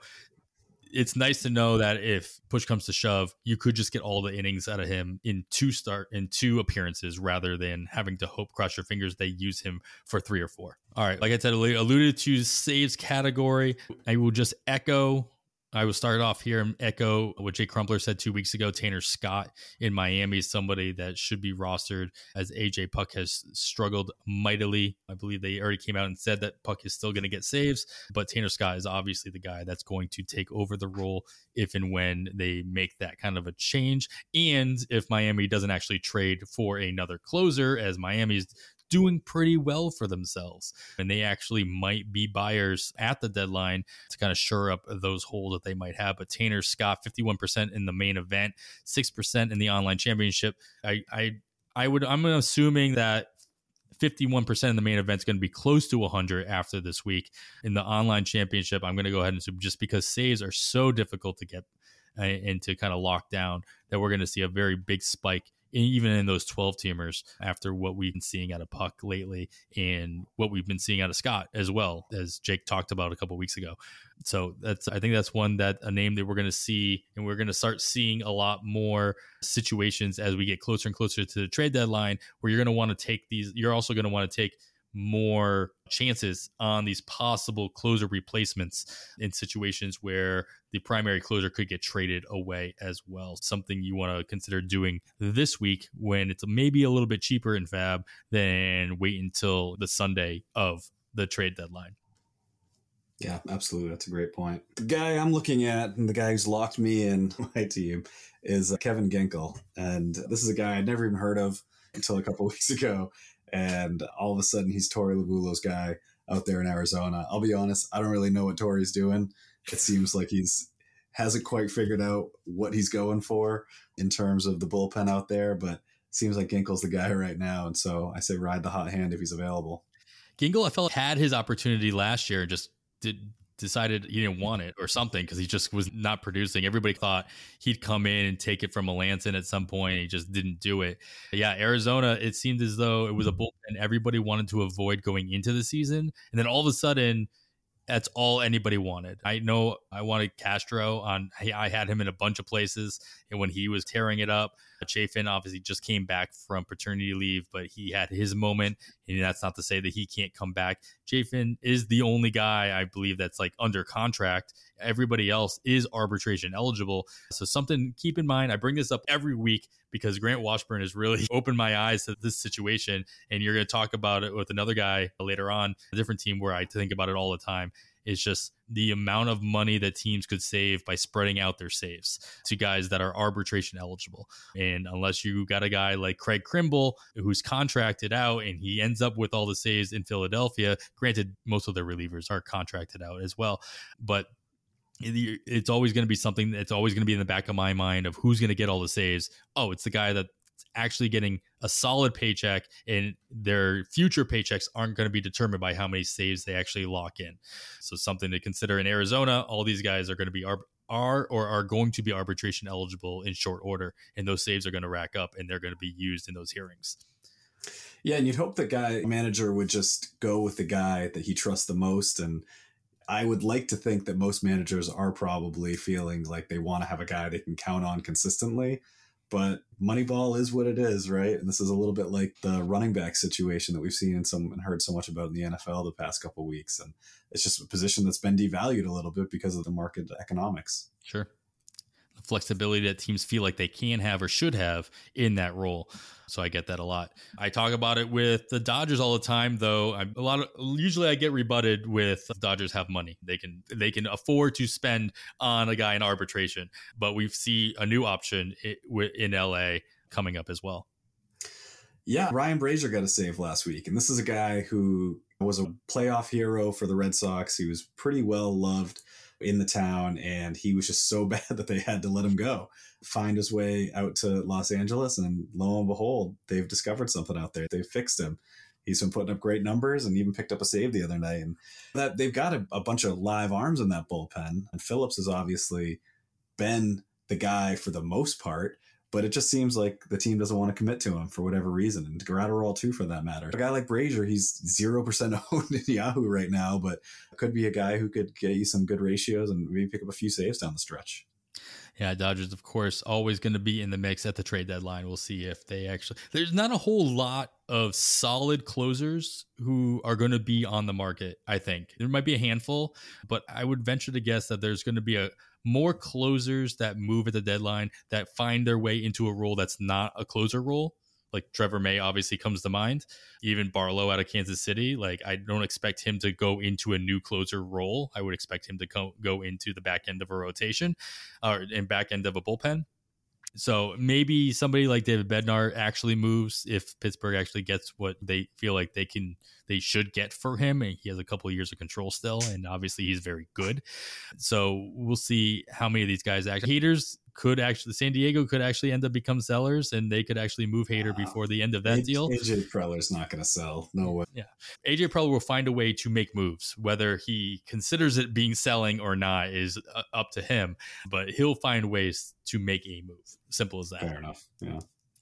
S2: it's nice to know that if push comes to shove, you could just get all the innings out of him in two start in two appearances rather than having to hope, cross your fingers, they use him for three or four. All right. Like I said, alluded to saves category. I will just echo. I will start off here and echo what Jake Crumpler said two weeks ago. Tanner Scott in Miami is somebody that should be rostered, as A J Puk has struggled mightily. I believe they already came out and said that Puk is still going to get saves, but Tanner Scott is obviously the guy that's going to take over the role if and when they make that kind of a change. And if Miami doesn't actually trade for another closer, as Miami's doing pretty well for themselves, and they actually might be buyers at the deadline to kind of shore up those holes that they might have. But Tanner Scott, fifty-one percent in the main event, six percent in the online championship. I, I, I would, I'm assuming that fifty-one percent in the main event is going to be close to one hundred after this week. In the online championship, I'm going to go ahead and assume, just because saves are so difficult to get uh, and to kind of lock down, that we're going to see a very big spike even in those twelve teamers after what we've been seeing out of Puk lately and what we've been seeing out of Scott as well, as Jake talked about a couple of weeks ago. So that's, I think that's one that a name that we're going to see, and we're going to start seeing a lot more situations as we get closer and closer to the trade deadline, where you're going to want to take these, you're also going to want to take more chances on these possible closer replacements in situations where the primary closer could get traded away as well. Something you want to consider doing this week when it's maybe a little bit cheaper in Fab than wait until the Sunday of the trade deadline.
S3: Yeah, absolutely. That's a great point. The guy I'm looking at, and the guy who's locked me in my team, is Kevin Ginkel. And this is a guy I'd never even heard of until a couple weeks ago. And all of a sudden, he's Torey Lovullo's guy out there in Arizona. I'll be honest, I don't really know what Torey's doing. It seems like he's hasn't quite figured out what he's going for in terms of the bullpen out there, but it seems like Ginkel's the guy right now. And so I say ride the hot hand if he's available.
S2: Ginkel, I felt, had his opportunity last year and just did decided he didn't want it or something, because he just was not producing. Everybody thought he'd come in and take it from Melanson at some point. He just didn't do it. But yeah, Arizona, it seemed as though it was a bullpen everybody wanted to avoid going into the season. And then all of a sudden, that's all anybody wanted. I know I wanted Castro on. I had him in a bunch of places, and when he was tearing it up, Chafin obviously just came back from paternity leave, but he had his moment, and that's not to say that he can't come back. Chafin is the only guy I believe that's like under contract. Everybody else is arbitration eligible. So something to keep in mind. I bring this up every week because Grant Washburn has really opened my eyes to this situation. And you're going to talk about it with another guy later on, a different team where I think about it all the time. It's just the amount of money that teams could save by spreading out their saves to guys that are arbitration eligible. And unless you got a guy like Craig Kimbrel who's contracted out and he ends up with all the saves in Philadelphia, granted, most of their relievers are contracted out as well, but it's always going to be something that's always going to be in the back of my mind of who's going to get all the saves. Oh, it's the guy that's actually getting a solid paycheck, and their future paychecks aren't going to be determined by how many saves they actually lock in. So something to consider in Arizona. All these guys are going to be arb- are or are going to be arbitration eligible in short order, and those saves are going to rack up and they're going to be used in those hearings.
S3: Yeah, and you'd hope the guy manager would just go with the guy that he trusts the most. And I would like to think that most managers are probably feeling like they want to have a guy they can count on consistently. But Moneyball is what it is, right? And this is a little bit like the running back situation that we've seen and some and heard so much about in the N F L the past couple of weeks. And it's just a position that's been devalued a little bit because of the market economics.
S2: Sure. The flexibility that teams feel like they can have or should have in that role. So I get that a lot. I talk about it with the Dodgers all the time, though. I'm a lot of usually I get rebutted with the Dodgers have money. They can they can afford to spend on a guy in arbitration. But we see a new option in L A coming up as well.
S3: Yeah, Ryan Brazier got a save last week. And this is a guy who was a playoff hero for the Red Sox. He was pretty well loved in the town, and he was just so bad that they had to let him go, find his way out to Los Angeles, and lo and behold, they've discovered something out there. They've fixed him. He's been putting up great numbers and even picked up a save the other night. And that they've got a, a bunch of live arms in that bullpen. And Phillips has obviously been the guy for the most part, but it just seems like the team doesn't want to commit to him for whatever reason. And Gratterall too, for that matter. A guy like Brazier, he's zero percent owned in Yahoo right now, but could be a guy who could get you some good ratios and maybe pick up a few saves down the stretch.
S2: Yeah, Dodgers, of course, always going to be in the mix at the trade deadline. We'll see if they actually... There's not a whole lot of solid closers who are going to be on the market, I think. There might be a handful, but I would venture to guess that there's going to be a more closers that move at the deadline that find their way into a role that's not a closer role. Like Trevor May obviously comes to mind. Even Barlow out of Kansas City. Like, I don't expect him to go into a new closer role. I would expect him to go, go into the back end of a rotation or in back end of a bullpen. So maybe somebody like David Bednar actually moves if Pittsburgh actually gets what they feel like they can, they should get for him. And he has a couple of years of control still, and obviously he's very good. So we'll see how many of these guys actually. Haters could actually, San Diego could actually end up become sellers, and they could actually move Hader wow. before the end of that
S3: A-
S2: deal.
S3: A J Preller's not going to sell. No way.
S2: Yeah. A J Preller will find a way to make moves. Whether he considers it being selling or not is uh, up to him, but he'll find ways to make a move. Simple as that.
S3: Fair enough. Yeah.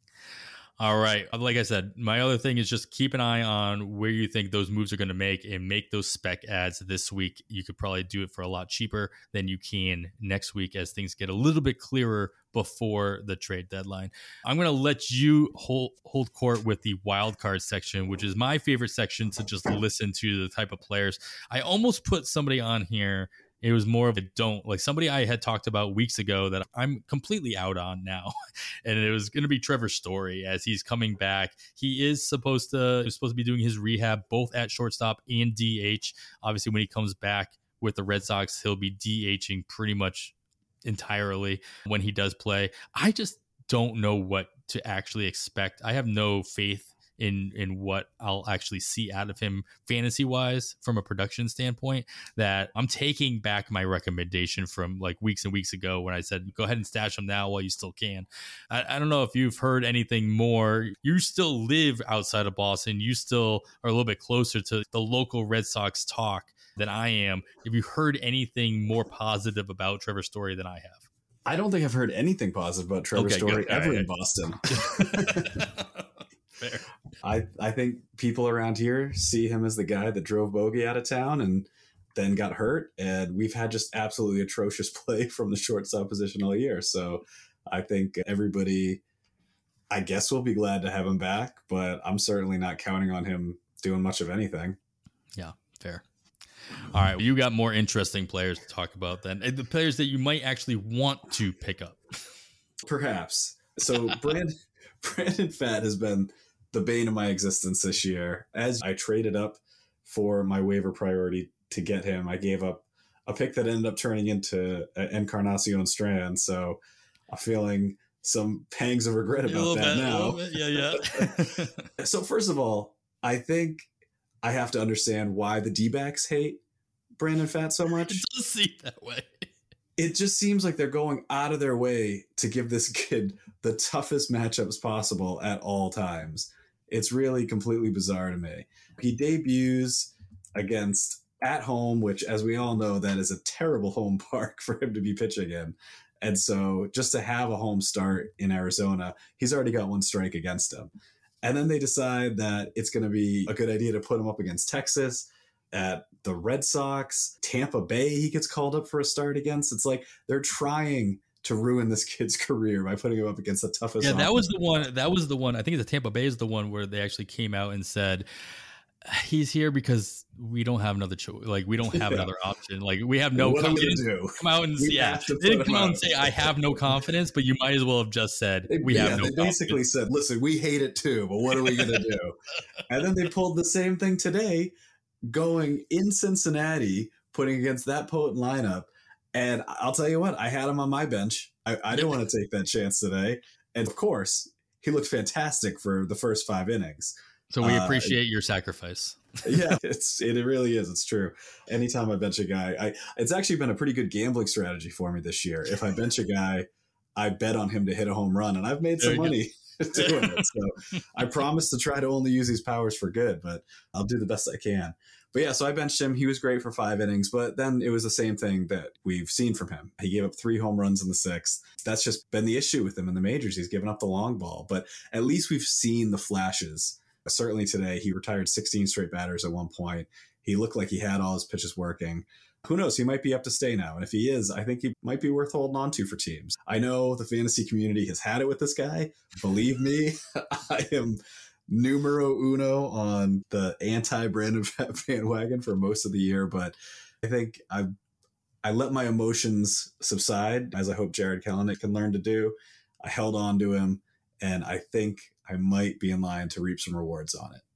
S2: All right. Like I said, my other thing is just keep an eye on where you think those moves are going to make and make those spec ads this week. You could probably do it for a lot cheaper than you can next week as things get a little bit clearer before the trade deadline. I'm going to let you hold, hold court with the wild card section, which is my favorite section to just listen to the type of players. I almost put somebody on here. It was more of a don't, like somebody I had talked about weeks ago that I'm completely out on now. And it was going to be Trevor Story as he's coming back. He is supposed to, he's supposed to be doing his rehab both at shortstop and D H. Obviously, when he comes back with the Red Sox, he'll be DHing pretty much entirely when he does play. I just don't know what to actually expect. I have no faith in in what I'll actually see out of him fantasy wise from a production standpoint, that I'm taking back my recommendation from like weeks and weeks ago when I said go ahead and stash him now while you still can. I, I don't know if you've heard anything more. You still live outside of Boston. You still are a little bit closer to the local Red Sox talk than I am. Have you heard anything more positive about Trevor Story than I have?
S3: I don't think I've heard anything positive about Trevor
S2: okay,
S3: Story
S2: good.
S3: ever
S2: right.
S3: in Boston.
S2: Fair.
S3: I, I think people around here see him as the guy that drove Bogey out of town and then got hurt. And we've had just absolutely atrocious play from the shortstop position all year. So I think everybody, I guess, will be glad to have him back, but I'm certainly not counting on him doing much of anything.
S2: Yeah, fair. All right. You got more interesting players to talk about then. The players that you might actually want to pick up.
S3: Perhaps. So Brandon, Brandon Pfaadt has been the bane of my existence this year. As I traded up for my waiver priority to get him, I gave up a pick that ended up turning into Encarnacion Strand. So I'm feeling some pangs of regret about that
S2: bit,
S3: now.
S2: Yeah,
S3: yeah. So first of all, I think I have to understand why the D-backs hate Brandon Pfaadt so much.
S2: It does seem that way.
S3: It just seems like they're going out of their way to give this kid the toughest matchups possible at all times. It's really completely bizarre to me. He debuts against at home, which, as we all know, that is a terrible home park for him to be pitching in. And so just to have a home start in Arizona, he's already got one strike against him. And then they decide that it's going to be a good idea to put him up against Texas, at the Red Sox, Tampa Bay, he gets called up for a start against. It's like they're trying to ruin this kid's career by putting him up against the toughest.
S2: Yeah, that was the one. That was the one. I think it's the Tampa Bay is the one where they actually came out and said he's here because we don't have another choice. Like we don't have yeah. another option. Like we have no
S3: what
S2: confidence.
S3: Do?
S2: Come out and we yeah, they didn't come out and say I have no confidence, but you might as well have just said we yeah, have no.
S3: They
S2: confidence.
S3: basically said, "Listen, we hate it too, but what are we going to do?" And then they pulled the same thing today, going in Cincinnati, putting against that potent lineup. And I'll tell you what, I had him on my bench. I, I didn't want to take that chance today. And of course, he looked fantastic for the first five innings.
S2: So we appreciate uh, your sacrifice.
S3: yeah, it's it, it really is. It's true. Anytime I bench a guy, I it's actually been a pretty good gambling strategy for me this year. If I bench a guy, I bet on him to hit a home run, and I've made some money doing it. So I promise to try to only use these powers for good, but I'll do the best I can. But yeah, so I benched him. He was great for five innings, but then it was the same thing that we've seen from him. He gave up three home runs in the sixth. That's just been the issue with him in the majors. He's given up the long ball, but at least we've seen the flashes. Certainly today, he retired sixteen straight batters at one point. He looked like he had all his pitches working. Who knows? He might be up to stay now. And if he is, I think he might be worth holding on to for teams. I know the fantasy community has had it with this guy. Believe me, I am numero uno on the anti-Brandon bandwagon for most of the year. But I think I I let my emotions subside, as I hope Jared Kelenic can learn to do. I held on to him, and I think I might be in line to reap some rewards on it.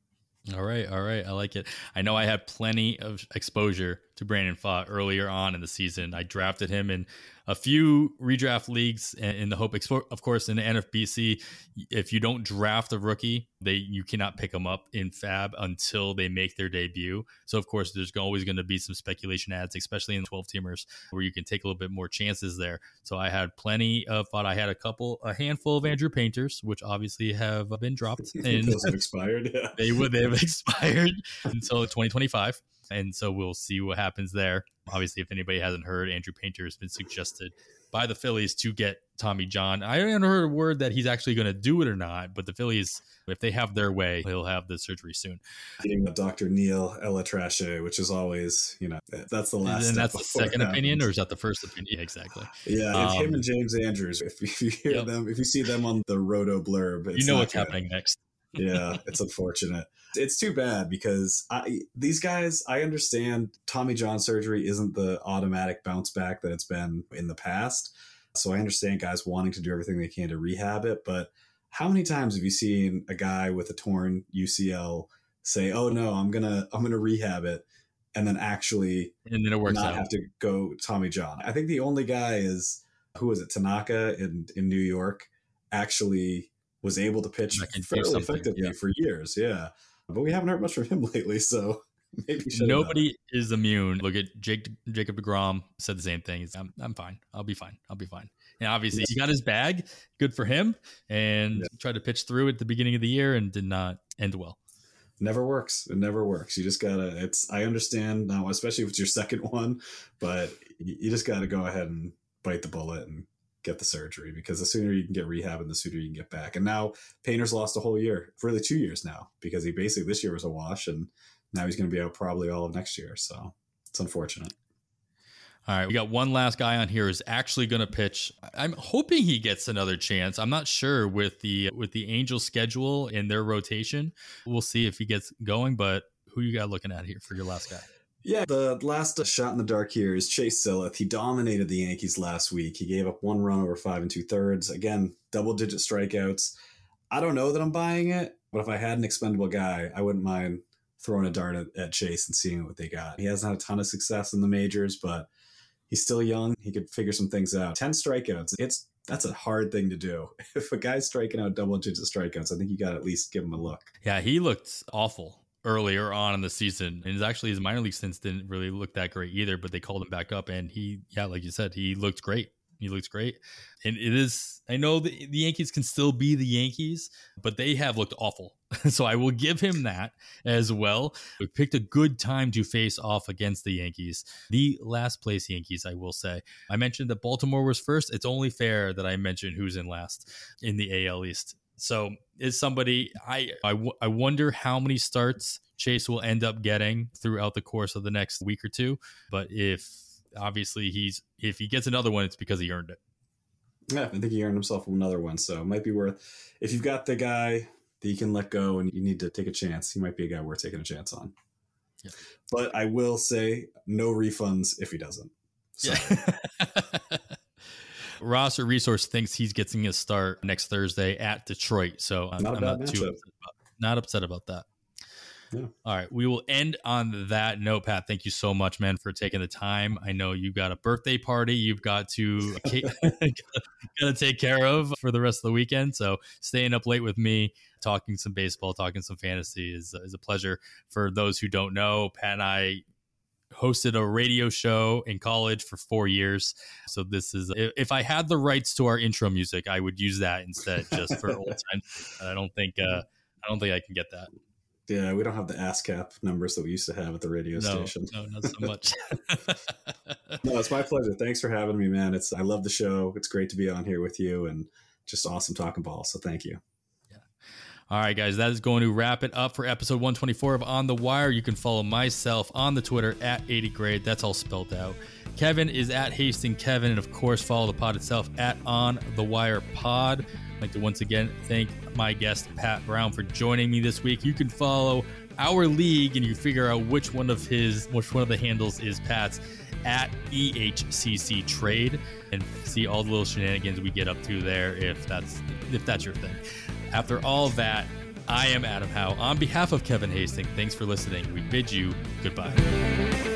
S2: All right. All right. I like it. I know I had plenty of exposure to Brandon Pfaadt earlier on in the season. I drafted him in a few redraft leagues in the hope, of course, in the N F B C, if you don't draft a rookie, they you cannot pick them up in Fab until they make their debut. So, of course, there's always going to be some speculation ads, especially in twelve-teamers, where you can take a little bit more chances there. So I had plenty of thought. I had a couple, a handful of Andrew Painters, which obviously have been dropped. And
S3: those have expired. Yeah.
S2: They would they have expired until twenty twenty-five. And so we'll see what happens there. Obviously, if anybody hasn't heard, Andrew Painter has been suggested by the Phillies to get Tommy John. I haven't heard a word that he's actually going to do it or not, but the Phillies, if they have their way, he'll have the surgery soon.
S3: Getting Doctor Neil Elatrache, which is always, you know, that's the last.
S2: And that's the second opinion, or is that the first opinion? Yeah, exactly.
S3: Yeah, um, him and James Andrews. If you hear yep. them, if you see them on the Roto blurb,
S2: you know what's good. happening next.
S3: Yeah, it's unfortunate. It's too bad because I, these guys, I understand Tommy John surgery isn't the automatic bounce back that it's been in the past. So I understand guys wanting to do everything they can to rehab it. But how many times have you seen a guy with a torn U C L say, oh, no, I'm going to I'm going to rehab it, and then actually
S2: and then it works
S3: not
S2: out.
S3: have to go Tommy John? I think the only guy is, who was it, Tanaka in, in New York, actually was able to pitch fairly effectively yeah. for years. Yeah. But we haven't heard much from him lately, so maybe
S2: nobody is immune. Look at Jake, Jacob deGrom said the same thing. He's, I'm, I'm fine. I'll be fine. I'll be fine. And obviously, yeah. he got his bag. Good for him. And yeah. tried to pitch through at the beginning of the year and did not end well.
S3: Never works. It never works. You just gotta. It's. I understand now, especially if it's your second one, but you just gotta go ahead and bite the bullet and get the surgery, because the sooner you can get rehab and the sooner you can get back. And now Painter's lost a whole year, really two years now, because he basically this year was a wash, and now he's going to be out probably all of next year. So it's unfortunate.
S2: All right, we got one last guy on here who's actually going to pitch. I'm hoping he gets another chance. I'm not sure with the with the Angels schedule and their rotation. We'll see if he gets going, but who you got looking at here for your last guy?
S3: Yeah, the last shot in the dark here is Chase Silleth. He dominated the Yankees last week. He gave up one run over five and two thirds. Again, double-digit strikeouts. I don't know that I'm buying it, but if I had an expendable guy, I wouldn't mind throwing a dart at, at Chase and seeing what they got. He hasn't had a ton of success in the majors, but he's still young. He could figure some things out. ten strikeouts. It's that's a hard thing to do. If a guy's striking out double-digit strikeouts, I think you got to at least give him a look.
S2: Yeah, he looked awful earlier on in the season, and actually his minor league stints didn't really look that great either, but they called him back up, and he yeah like you said, he looked great. He looked great. And it is, I know the, the Yankees can still be the Yankees, but they have looked awful. So I will give him that as well. We picked a good time to face off against the Yankees, the last place Yankees, I will say. I mentioned that Baltimore was first. It's only fair that I mention who's in last in the A L East. So is somebody, I, I, w- I wonder how many starts Chase will end up getting throughout the course of the next week or two. But if obviously he's, if he gets another one, it's because he earned it.
S3: Yeah, I think he earned himself another one. So it might be worth, if you've got the guy that you can let go and you need to take a chance, he might be a guy worth taking a chance on. Yeah. But I will say no refunds if he doesn't. So.
S2: Yeah. Ross or Resource thinks he's getting a start next Thursday at Detroit. So I'm not, I'm not too upset about, not upset about that. Yeah. All right. We will end on that note, Pat. Thank you so much, man, for taking the time. I know you've got a birthday party you've got to gotta take care of for the rest of the weekend. So staying up late with me, talking some baseball, talking some fantasy is, is a pleasure. For those who don't know, Pat and I hosted a radio show in college for four years. So this is, if I had the rights to our intro music, I would use that instead, just for old times. I don't think, uh, I don't think I can get that.
S3: Yeah, we don't have the ASCAP numbers that we used to have at the radio
S2: no,
S3: station.
S2: No, not so much.
S3: No, it's my pleasure. Thanks for having me, man. It's I love the show. It's great to be on here with you and just awesome talking ball. So thank you.
S2: Yeah. All right, guys, that is going to wrap it up for episode one twenty-four of On the Wire. You can follow myself on the Twitter at eighty grade. That's all spelled out. Kevin is at Hastings Kevin. And of course, follow the pod itself at On the Wire Pod. I'd like to once again thank my guest, Pat Brown, for joining me this week. You can follow our league and you figure out which one of his, which one of the handles is Pat's at E H C C Trade and see all the little shenanigans we get up to there if that's, if that's your thing. After all of that, I am Adam Howe. On behalf of Kevin Hastings, thanks for listening. We bid you goodbye.